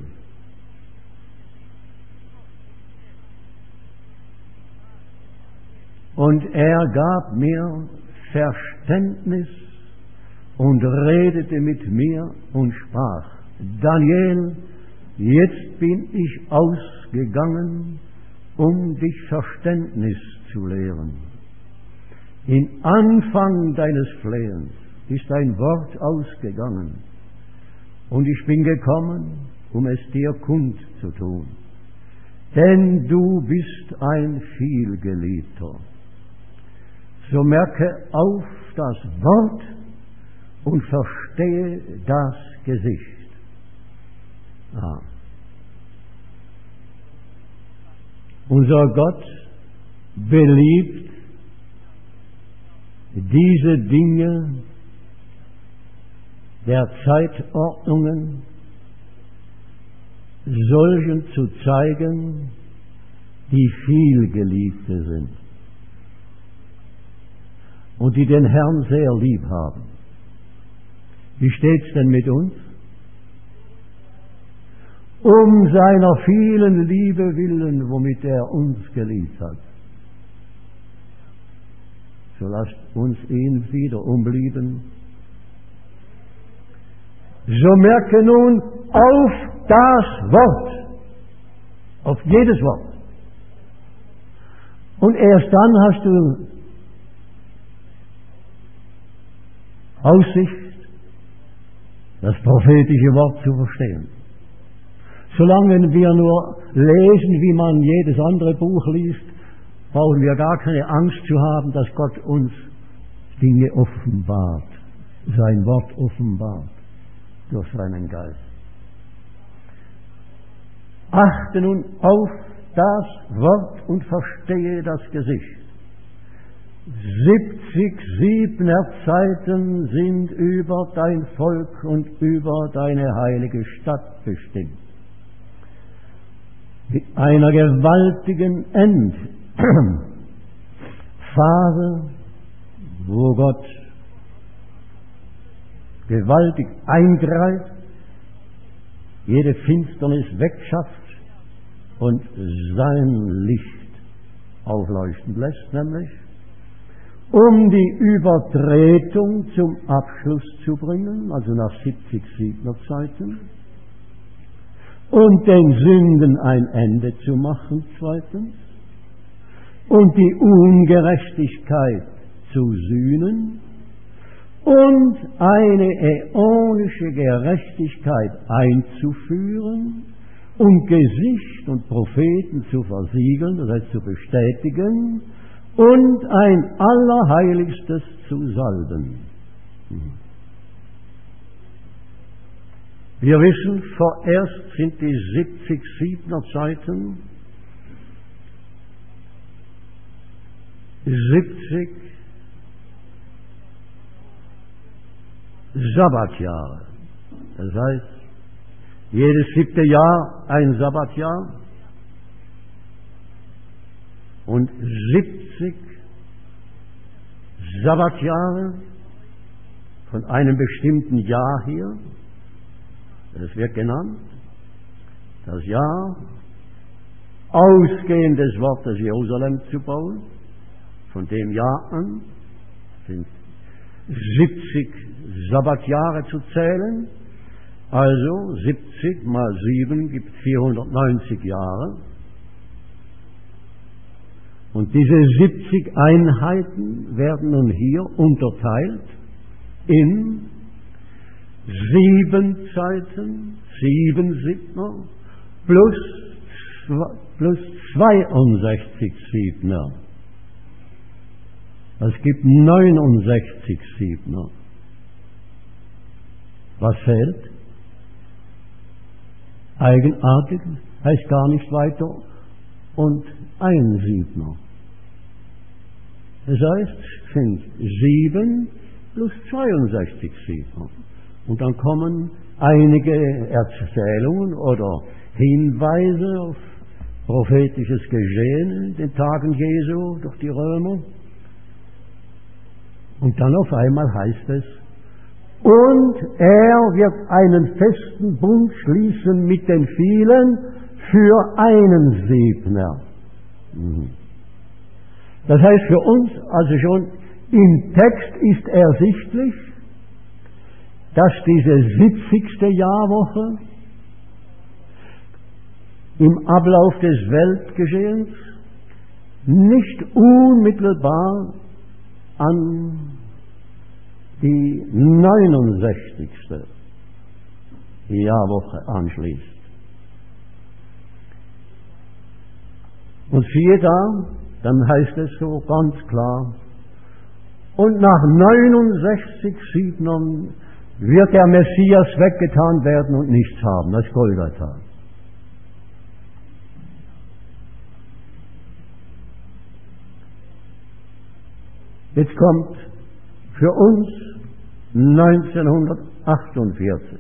Und er gab mir Verständnis und redete mit mir und sprach: Daniel, jetzt bin ich ausgegangen, um dich Verständnis zu lehren. Im Anfang deines Flehens ist ein Wort ausgegangen, und ich bin gekommen, um es dir kundzutun. Denn du bist ein Vielgeliebter. So merke auf das Wort und verstehe das Gesicht. Ah. Unser Gott beliebt diese Dinge der Zeitordnungen solchen zu zeigen, die vielgeliebte sind und die den Herrn sehr lieb haben. Wie steht's denn mit uns? Um seiner vielen Liebe willen, womit er uns geliebt hat. So lasst uns ihn wieder umlieben. So merke nun auf das Wort, auf jedes Wort. Und erst dann hast du Aussicht, das prophetische Wort zu verstehen. Solange wir nur lesen, wie man jedes andere Buch liest, brauchen wir gar keine Angst zu haben, dass Gott uns Dinge offenbart, sein Wort offenbart durch seinen Geist. Achte nun auf das Wort und verstehe das Gesicht. Siebzig Siebner-Zeiten sind über dein Volk und über deine heilige Stadt bestimmt. Mit einer gewaltigen Endphase, wo Gott gewaltig eingreift, jede Finsternis wegschafft und sein Licht aufleuchten lässt, nämlich um die Übertretung zum Abschluss zu bringen, also nach siebzig Siebner-Zeiten, und den Sünden ein Ende zu machen, zweitens, und die Ungerechtigkeit zu sühnen und eine äonische Gerechtigkeit einzuführen und Gesicht und Propheten zu versiegeln, das heißt zu bestätigen, und ein Allerheiligstes zu salben. Wir wissen, vorerst sind die siebzig Siebner-Zeiten siebzig Sabbatjahre. Das heißt, jedes siebte Jahr ein Sabbatjahr und siebzig Sabbatjahre von einem bestimmten Jahr hier. Das wird genannt das Jahr, ausgehend des Wortes Jerusalem zu bauen. Von dem Jahr an sind siebzig Sabbatjahre zu zählen. Also siebzig mal sieben gibt vierhundertneunzig Jahre. Und diese siebzig Einheiten werden nun hier unterteilt in sieben Zeiten, sieben Siebner, plus, plus zweiundsechzig Siebner. Es gibt neunundsechzig Siebner. Was fehlt? Eigenartig heißt gar nicht weiter und ein Siebner. Das heißt, es sind sieben plus zweiundsechzig Siebner. Und dann kommen einige Erzählungen oder Hinweise auf prophetisches Geschehen in den Tagen Jesu durch die Römer. Und dann auf einmal heißt es, und er wird einen festen Bund schließen mit den vielen für einen Siebner. Das heißt für uns also schon, im Text ist ersichtlich, dass diese siebzigste Jahrwoche im Ablauf des Weltgeschehens nicht unmittelbar an die neunundsechzigste Jahrwoche anschließt. Und siehe da, dann heißt es so ganz klar, und nach neunundsechzig Siebnern wird der Messias weggetan werden und nichts haben, das Golgatha. Jetzt kommt für uns neunzehnhundertachtundvierzig.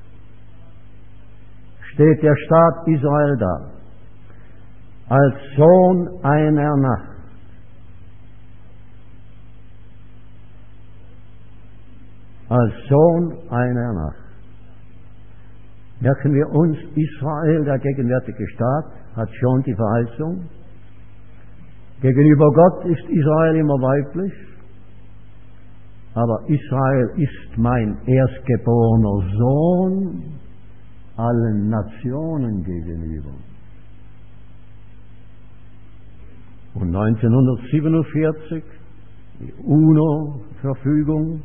Steht der Staat Israel da, als Sohn einer Nacht. Als Sohn einer Nacht. Merken wir uns, Israel, der gegenwärtige Staat, hat schon die Verheißung. Gegenüber Gott ist Israel immer weiblich, aber Israel ist mein erstgeborener Sohn allen Nationen gegenüber. Und neunzehnhundertsiebenundvierzig, die UNO-Verfügung,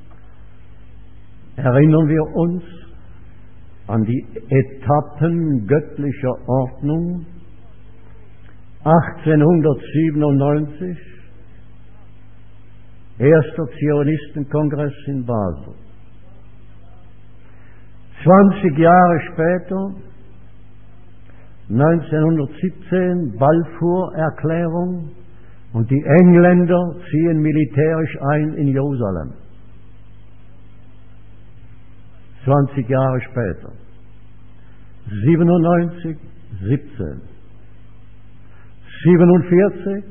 erinnern wir uns an die Etappen göttlicher Ordnung. achtzehnhundertsiebenundneunzig, erster Zionistenkongress in Basel. zwanzig Jahre später, neunzehnhundertsiebzehn, Balfour-Erklärung und die Engländer ziehen militärisch ein in Jerusalem. zwanzig Jahre später, siebenundneunzig, siebzehn, siebenundvierzig,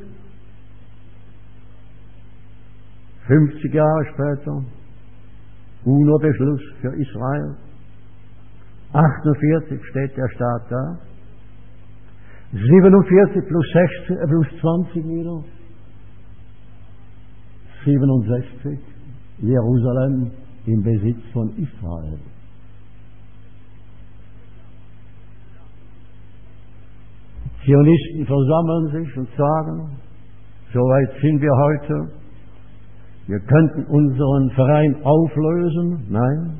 fünfzig Jahre später, UNO-Beschluss für Israel, achtundvierzig steht der Staat da, siebenundvierzig plus, sechzehn, äh, plus zwanzig wieder, siebenundsechzig, Jerusalem im Besitz von Israel. Zionisten versammeln sich und sagen, so weit sind wir heute, wir könnten unseren Verein auflösen. Nein.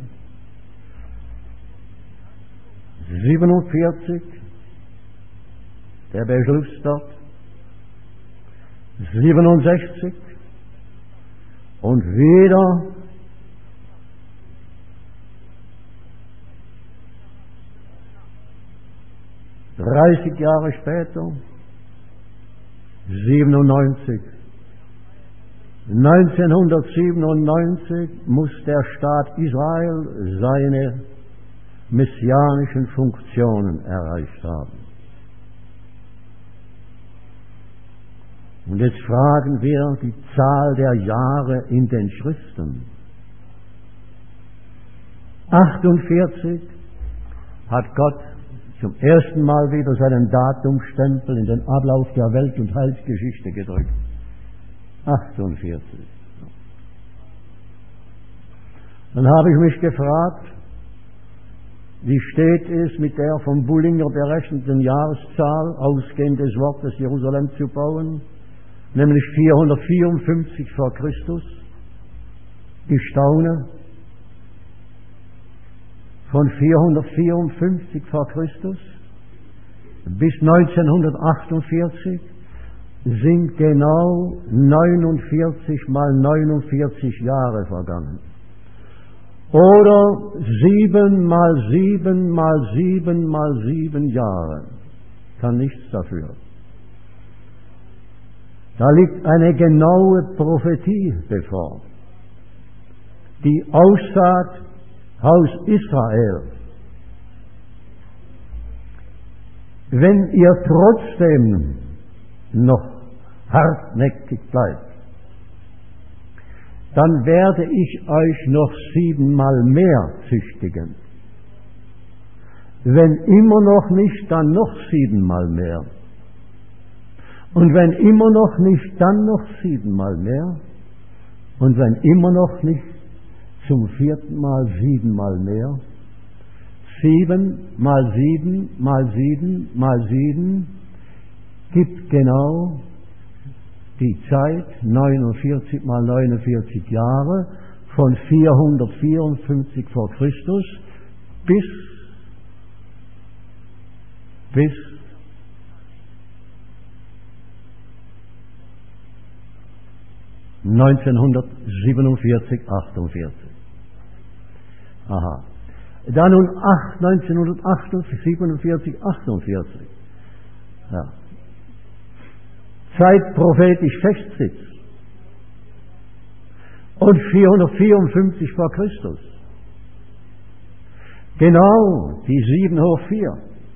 siebenundvierzig, der Beschluss dort. siebenundsechzig und wieder dreißig Jahre später, siebenundneunzig. neunzehnhundertsiebenundneunzig muss der Staat Israel seine messianischen Funktionen erreicht haben. Und jetzt fragen wir die Zahl der Jahre in den Schriften. achtundvierzig hat Gott zum ersten Mal wieder seinen Datumstempel in den Ablauf der Welt- und Heilsgeschichte gedrückt. achtundvierzig. Dann habe ich mich gefragt, wie steht es mit der vom Bullinger berechneten Jahreszahl, ausgehend des Wortes Jerusalem zu bauen, nämlich vierhundertvierundfünfzig vor Christus? Ich staune. Von vierhundertvierundfünfzig vor Christus bis neunzehnhundertachtundvierzig sind genau neunundvierzig mal neunundvierzig Jahre vergangen. oder sieben mal sieben mal sieben mal sieben Jahre. Kann nichts dafür. Da liegt eine genaue Prophetie bevor, die aussagt, Haus Israel, wenn ihr trotzdem noch hartnäckig bleibt, dann werde ich euch noch siebenmal mehr züchtigen. Wenn immer noch nicht, dann noch siebenmal mehr. Und wenn immer noch nicht, dann noch siebenmal mehr. Und wenn immer noch nicht, zum vierten Mal siebenmal mehr. Sieben mal sieben mal sieben mal sieben gibt genau die Zeit, neunundvierzig mal neunundvierzig Jahre, von vierhundertvierundfünfzig vor Christus bis, bis neunzehnhundertsiebenundvierzig, achtundvierzig. Aha. Da nun neunzehnhundertsiebenundvierzig, achtundvierzig. Ja. Zeit prophetisch festsitzt. Und vierhundertvierundfünfzig vor Christus. Genau die sieben hoch vier.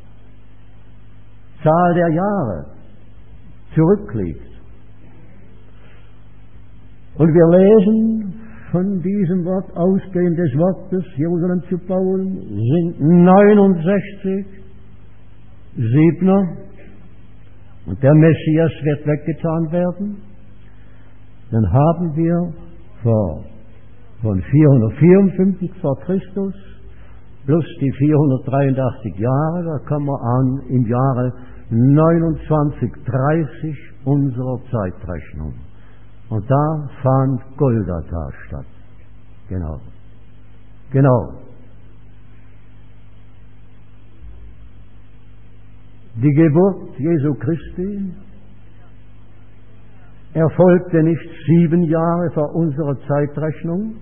Zahl der Jahre zurückliegt. Und wir lesen von diesem Wort, ausgehend des Wortes, Jerusalem zu bauen, sind neunundsechzig Siebner, und der Messias wird weggetan werden. Dann haben wir vor, von vierhundertvierundfünfzig vor Christus plus die vierhundertdreiundachtzig Jahre, da kommen wir an im Jahre neunundzwanzig dreißig unserer Zeitrechnung. Und da fand Golgatha statt. Genau. Genau. Die Geburt Jesu Christi erfolgte nicht sieben Jahre vor unserer Zeitrechnung,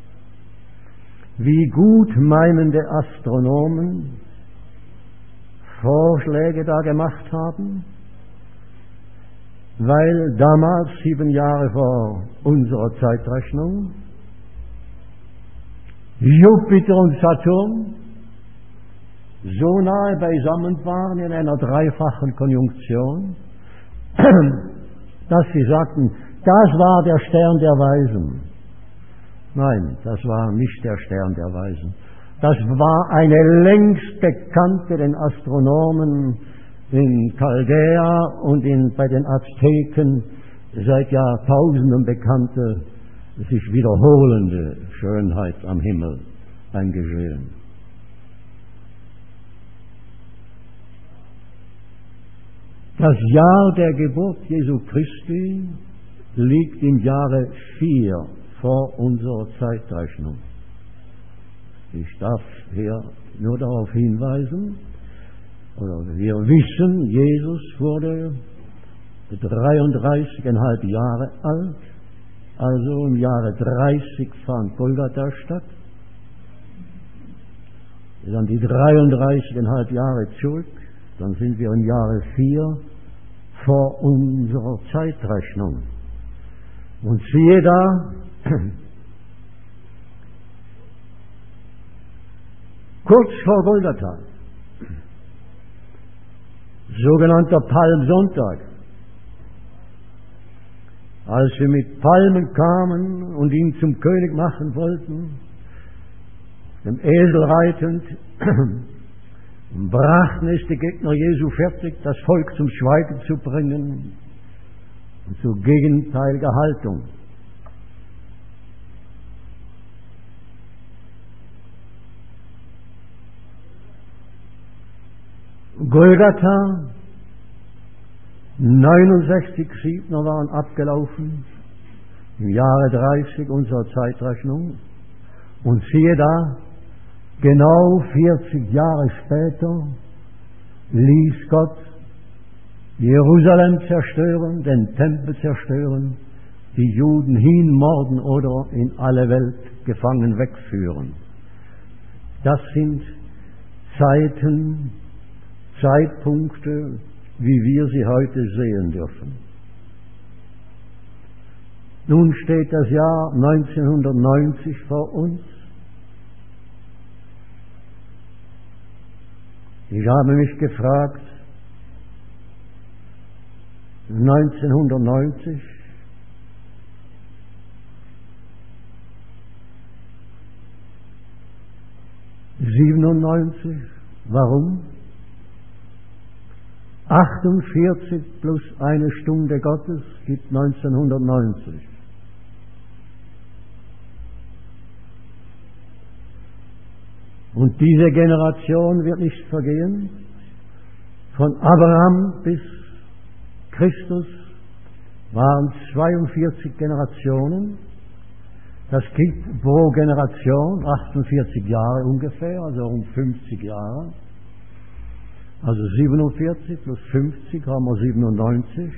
wie gutmeinende Astronomen Vorschläge da gemacht haben, weil damals, sieben Jahre vor unserer Zeitrechnung, Jupiter und Saturn so nahe beisammen waren in einer dreifachen Konjunktion, dass sie sagten, das war der Stern der Weisen. Nein, das war nicht der Stern der Weisen. Das war eine längst bekannte den Astronomen in Chaldea und in, bei den Azteken seit Jahrtausenden bekannte, sich wiederholende Schönheit am Himmel eingesehen. Das Jahr der Geburt Jesu Christi liegt im Jahre vier vor unserer Zeitrechnung. Ich darf hier nur darauf hinweisen, oder wir wissen, Jesus wurde dreiunddreißigeinhalb Jahre alt, also im Jahre dreißig fand Golgatha statt. Dann die dreiunddreißigeinhalb Jahre zurück, dann sind wir im Jahre vier vor unserer Zeitrechnung. Und siehe da, kurz vor Golgatha, sogenannter Palmsonntag, als wir mit Palmen kamen und ihn zum König machen wollten, dem Esel reitend, brachten es die Gegner Jesu fertig, das Volk zum Schweigen zu bringen und zu gegenteiliger Haltung. Golgatha, neunundsechzig Siebner waren abgelaufen, im Jahre dreißig unserer Zeitrechnung. Und siehe da, genau vierzig Jahre später ließ Gott Jerusalem zerstören, den Tempel zerstören, die Juden hinmorden oder in alle Welt gefangen wegführen. Das sind Zeiten, Zeitpunkte, wie wir sie heute sehen dürfen. Nun steht das Jahr neunzehnhundertneunzig vor uns. Ich habe mich gefragt, neunzehnhundertneunzig, siebenundneunzig, warum? achtundvierzig plus eine Stunde Gottes gibt neunzehnhundertneunzig. Und diese Generation wird nicht vergehen. Von Abraham bis Christus waren zweiundvierzig Generationen. Das gibt pro Generation achtundvierzig Jahre ungefähr, also um fünfzig Jahre. Also siebenundvierzig plus fünfzig haben wir siebenundneunzig.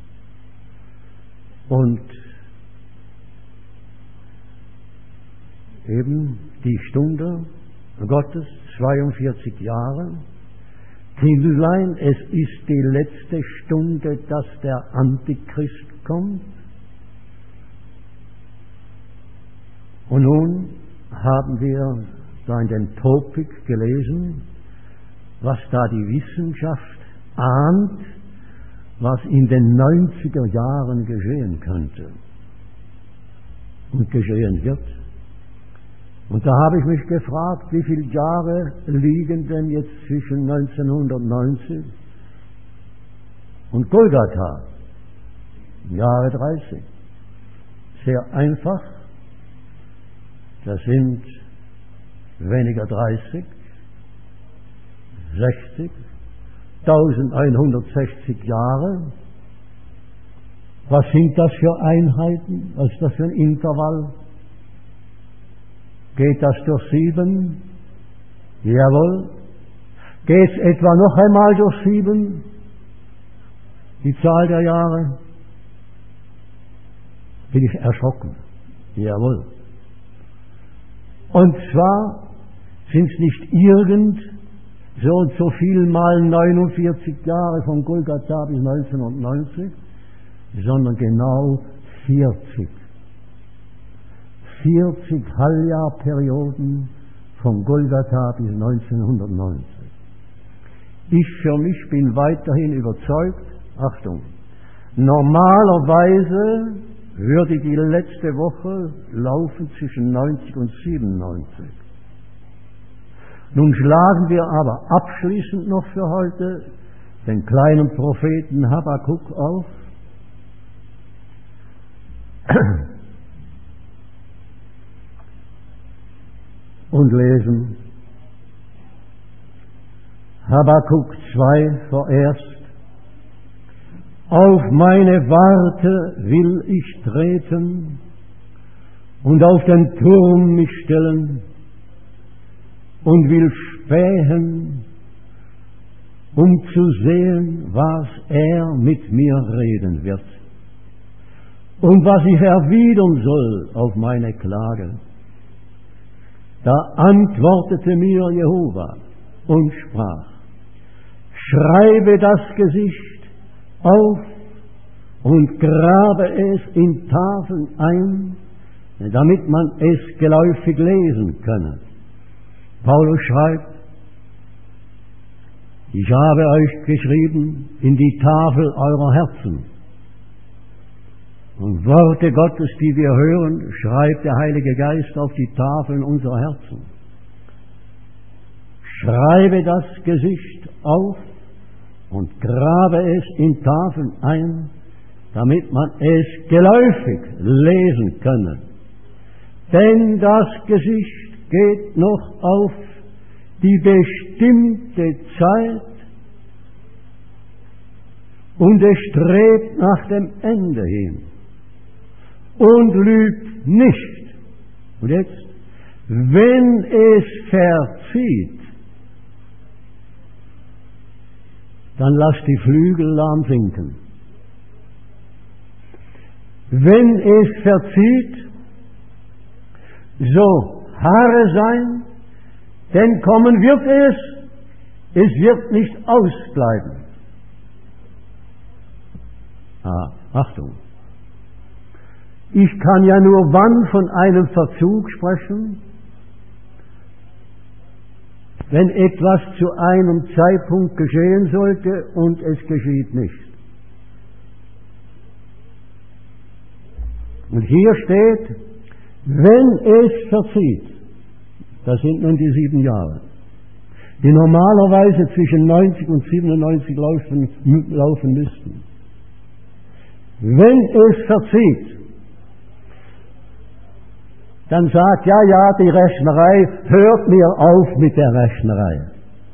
Und eben die Stunde Gottes, zweiundvierzig Jahre. Kindlein, es ist die letzte Stunde, dass der Antichrist kommt. Und nun haben wir da in den Topik gelesen, was da die Wissenschaft ahnt, was in den neunziger Jahren geschehen könnte und geschehen wird. Und da habe ich mich gefragt, wie viele Jahre liegen denn jetzt zwischen neunzehnhundertneunzig und Golgatha? Jahre dreißig. Sehr einfach. Das sind weniger dreißig, sechzig, eintausendeinhundertsechzig Jahre. Was sind das für Einheiten? Was ist das für ein Intervall? Geht das durch sieben? Jawohl. Geht es etwa noch einmal durch sieben? Die Zahl der Jahre? Bin ich erschrocken. Jawohl. Und zwar sind es nicht irgend so und so viel mal neunundvierzig Jahre von Golgatha bis neunzehnhundertneunzig, sondern genau vierzig. vierzig Halbjahrperioden von Golgatha bis neunzehnhundertneunzig. Ich für mich bin weiterhin überzeugt, Achtung, normalerweise würde die letzte Woche laufen zwischen neunzig und siebenundneunzig. Nun schlagen wir aber abschließend noch für heute den kleinen Propheten Habakuk auf. Und lesen Habakuk zwei vorerst. Auf meine Warte will ich treten und auf den Turm mich stellen und will spähen, um zu sehen, was er mit mir reden wird und was ich erwidern soll auf meine Klage. Da antwortete mir Jehova und sprach, schreibe das Gesicht auf und grabe es in Tafeln ein, damit man es geläufig lesen könne. Paulus schreibt, ich habe euch geschrieben in die Tafel eurer Herzen. Und Worte Gottes, die wir hören, schreibt der Heilige Geist auf die Tafeln unserer Herzen. Schreibe das Gesicht auf und grabe es in Tafeln ein, damit man es geläufig lesen könne. Denn das Gesicht geht noch auf die bestimmte Zeit und es strebt nach dem Ende hin und lügt nicht. Und jetzt, wenn es verzieht, dann lass die Flügel lahm sinken. wenn es verzieht, so harre sein, denn kommen wird es, es wird nicht ausbleiben. Ah, Achtung. Ich kann ja nur wann von einem Verzug sprechen, wenn etwas zu einem Zeitpunkt geschehen sollte und es geschieht nicht. Und hier steht, wenn es verzieht, das sind nun die sieben Jahre, die normalerweise zwischen neunzig und siebenundneunzig laufen, laufen müssten. Wenn es verzieht, dann sagt, ja, ja, die Rechnerei, hört mir auf mit der Rechnerei.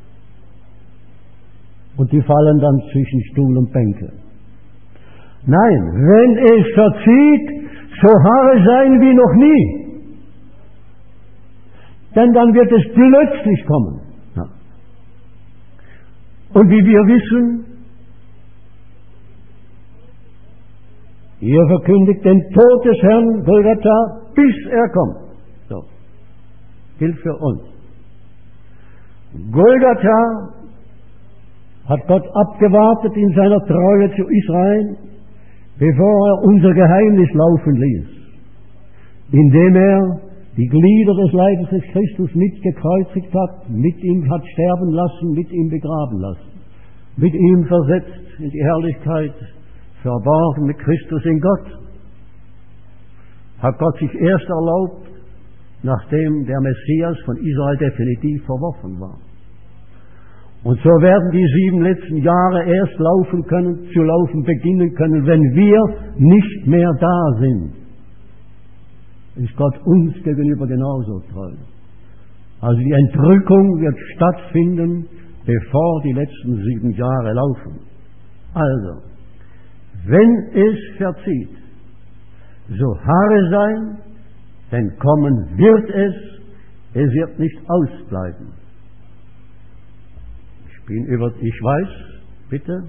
Und die fallen dann zwischen Stuhl und Bänke. Nein, wenn es verzieht, so harre sein wie noch nie. Denn dann wird es plötzlich kommen. Ja. Und wie wir wissen, ihr verkündigt den Tod des Herrn Golgatha, bis er kommt. So. Gilt für uns. Golgatha hat Gott abgewartet in seiner Treue zu Israel, bevor er unser Geheimnis laufen ließ, indem er die Glieder des Leibes des Christus mitgekreuzigt hat, mit ihm hat sterben lassen, mit ihm begraben lassen, mit ihm versetzt in die Herrlichkeit, verborgen mit Christus in Gott, hat Gott sich erst erlaubt, nachdem der Messias von Israel definitiv verworfen war. Und so werden die sieben letzten Jahre erst laufen können, zu laufen beginnen können, wenn wir nicht mehr da sind. Ist Gott uns gegenüber genauso treu. Also die Entrückung wird stattfinden, bevor die letzten sieben Jahre laufen. Also, wenn es verzieht, so harre sein, denn kommen wird es, es wird nicht ausbleiben. Ich bin über, ich weiß, bitte,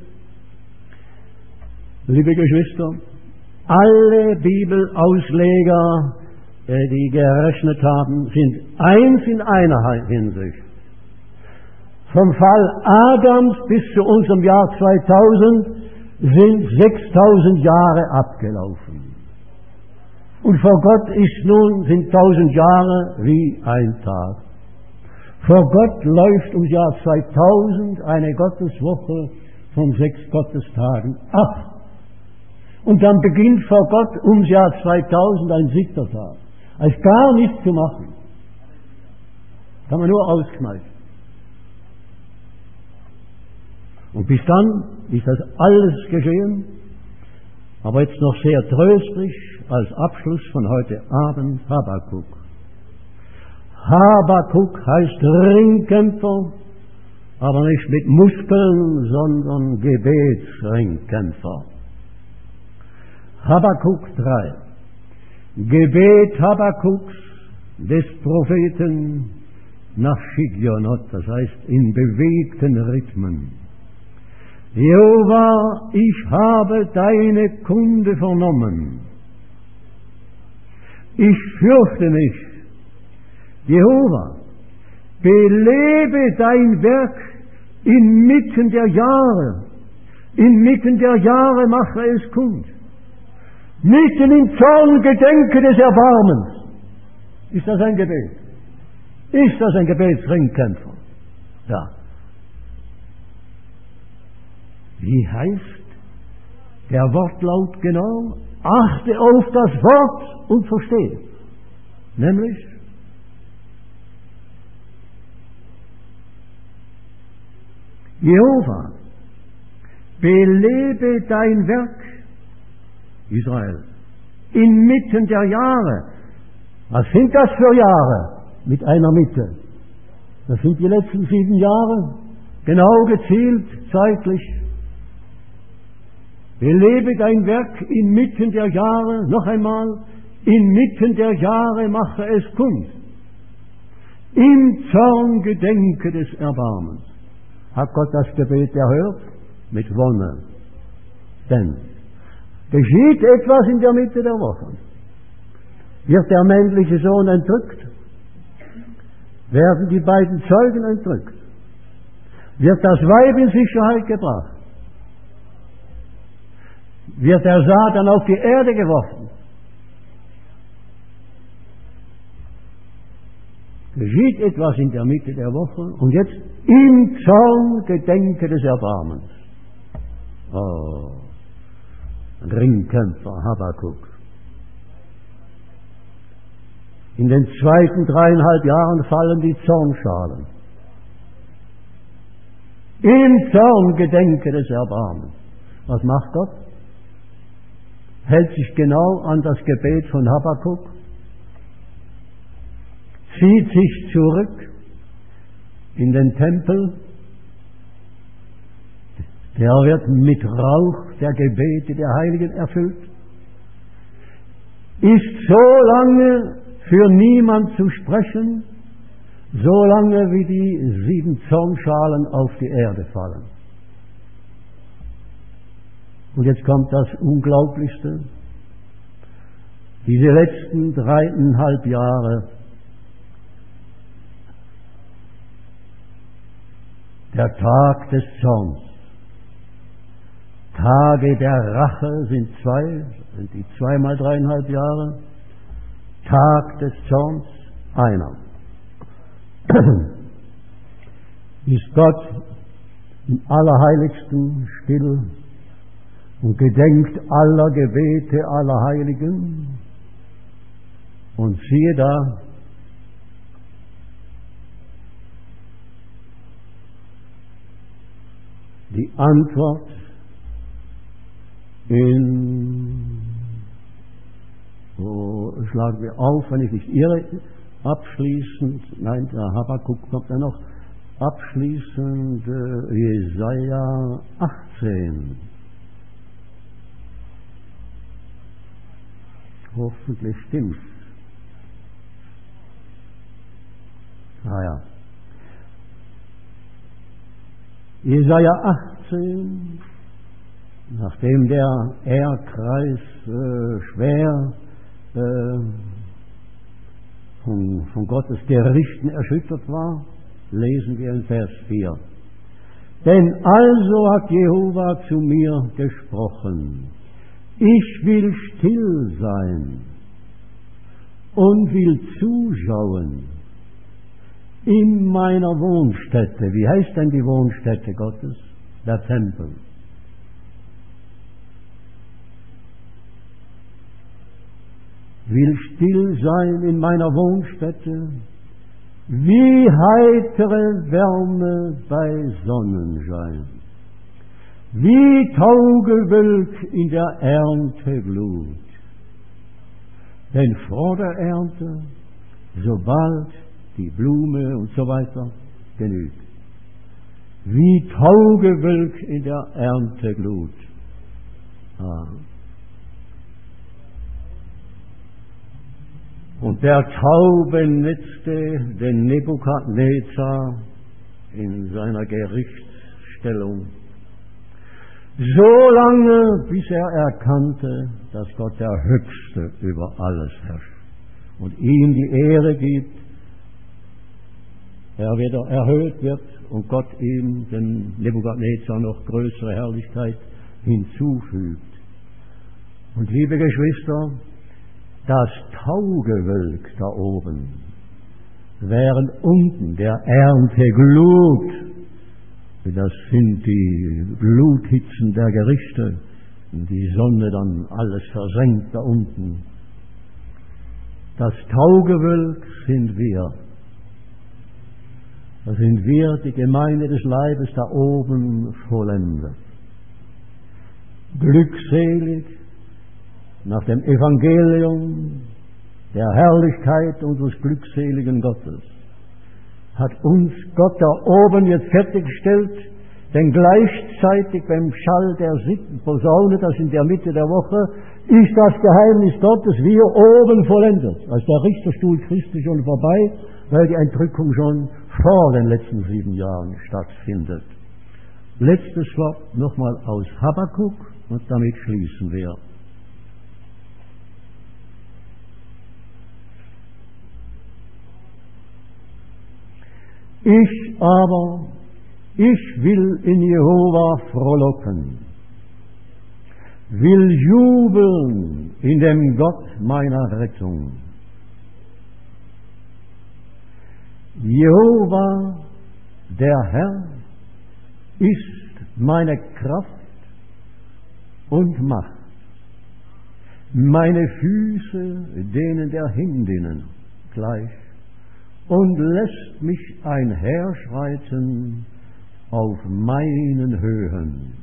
liebe Geschwister, alle Bibelausleger, die gerechnet haben, sind eins in einer Hinsicht. Vom Fall Adams bis zu unserem Jahr zweitausend sind sechstausend Jahre abgelaufen. Und vor Gott ist nun, sind tausend Jahre wie ein Tag. Vor Gott läuft ums Jahr zweitausend eine Gotteswoche von sechs Gottestagen ab. Und dann beginnt vor Gott ums Jahr zweitausend ein siebter Tag. Als gar nichts zu machen. Kann man nur auskneifen. Und bis dann ist das alles geschehen. Aber jetzt noch sehr tröstlich als Abschluss von heute Abend Habakuk. Habakuk heißt Ringkämpfer, aber nicht mit Muskeln, sondern Gebetsringkämpfer. Habakuk drei. Gebet Habakuks des Propheten nach Shigionot, das heißt in bewegten Rhythmen. Jehova, ich habe deine Kunde vernommen. Ich fürchte mich. Jehova, belebe dein Werk inmitten der Jahre. Inmitten der Jahre mache es kund. Mitten im Zorn gedenke des Erbarmens. Ist das ein Gebet? Ist das ein Gebetsringkämpfer? Ja. Wie heißt der Wortlaut genau? Achte auf das Wort und verstehe. Nämlich, Jehova, belebe dein Werk, Israel, inmitten der Jahre. Was sind das für Jahre mit einer Mitte? Das sind die letzten sieben Jahre, genau gezielt, zeitlich. Belebe dein Werk inmitten der Jahre, noch einmal, inmitten der Jahre mache es kund. Im Zorn gedenke des Erbarmens. Hat Gott das Gebet erhört? Mit Wonne. Denn Geschieht etwas in der Mitte der Woche? Wird der männliche Sohn entrückt? Werden die beiden Zeugen entrückt? Wird das Weib in Sicherheit gebracht? Wird der Satan auf die Erde geworfen? Geschieht etwas in der Mitte der Woche und jetzt im Zorn gedenke des Erbarmens. Oh, Ringkämpfer Habakuk. In den zweiten dreieinhalb Jahren fallen die Zornschalen. Im Zorn gedenke des Erbarmens. Was macht Gott? Hält sich genau an das Gebet von Habakuk, zieht sich zurück in den Tempel, der wird mit Rauch der Gebete der Heiligen erfüllt, ist so lange für niemand zu sprechen, so lange wie die sieben Zornschalen auf die Erde fallen. Und jetzt kommt das Unglaublichste. Diese letzten dreieinhalb Jahre, der Tag des Zorns. Tage der Rache sind zwei, sind die zweimal dreieinhalb Jahre. Tag des Zorns einer. Ist Gott im Allerheiligsten still und gedenkt aller Gebete aller Heiligen, und siehe da, die Antwort in, oh, schlagen wir auf, wenn ich nicht irre, abschließend, nein, der Habakuk kommt ja noch, abschließend äh, Jesaja achtzehn. Hoffentlich stimmt's. Ah ja. Jesaja achtzehn, nachdem der Erdkreis äh, schwer äh, von, von Gottes Gerichten erschüttert war, lesen wir in Vers vier. Denn also hat Jehova zu mir gesprochen, ich will still sein und will zuschauen in meiner Wohnstätte. Wie heißt denn die Wohnstätte Gottes? Der Tempel. Will still sein in meiner Wohnstätte, wie heitere Wärme bei Sonnenschein, wie Taugewölk in der Ernteglut. Denn vor der Ernte, sobald die Blume und so weiter genügt, wie Taugewölk in der Ernteglut. Ah. Und der Taube netzte den Nebukadnezar in seiner Gerichtsstellung, so lange, bis er erkannte, dass Gott der Höchste über alles herrscht und ihm die Ehre gibt, er wieder erhöht wird und Gott ihm, dem Nebukadnezar, noch größere Herrlichkeit hinzufügt. Und liebe Geschwister, das Taugewölk da oben, während unten der Ernteglut, das sind die Gluthitzen der Gerichte, die Sonne dann alles versenkt da unten. Das Taugewölk sind wir. Das sind wir, die Gemeinde des Leibes da oben vollendet. Glückselig nach dem Evangelium der Herrlichkeit unseres glückseligen Gottes hat uns Gott da oben jetzt fertiggestellt, denn gleichzeitig beim Schall der siebten Posaune, das in der Mitte der Woche, ist das Geheimnis Gottes wir oben vollendet. Als der Richterstuhl Christi schon vorbei, weil die Entrückung schon vor den letzten sieben Jahren stattfindet. Letztes Wort nochmal aus Habakuk und damit schließen wir. Ich aber, ich will in Jehova frohlocken, will jubeln in dem Gott meiner Rettung. Jehova, der Herr, ist meine Kraft und Macht. Meine Füße denen der Hindinnen gleich und lässt mich einherschreiten auf meinen Höhen,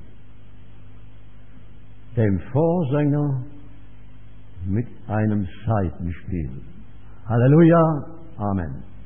dem Vorsänger mit einem Saitenspiel. Halleluja, Amen.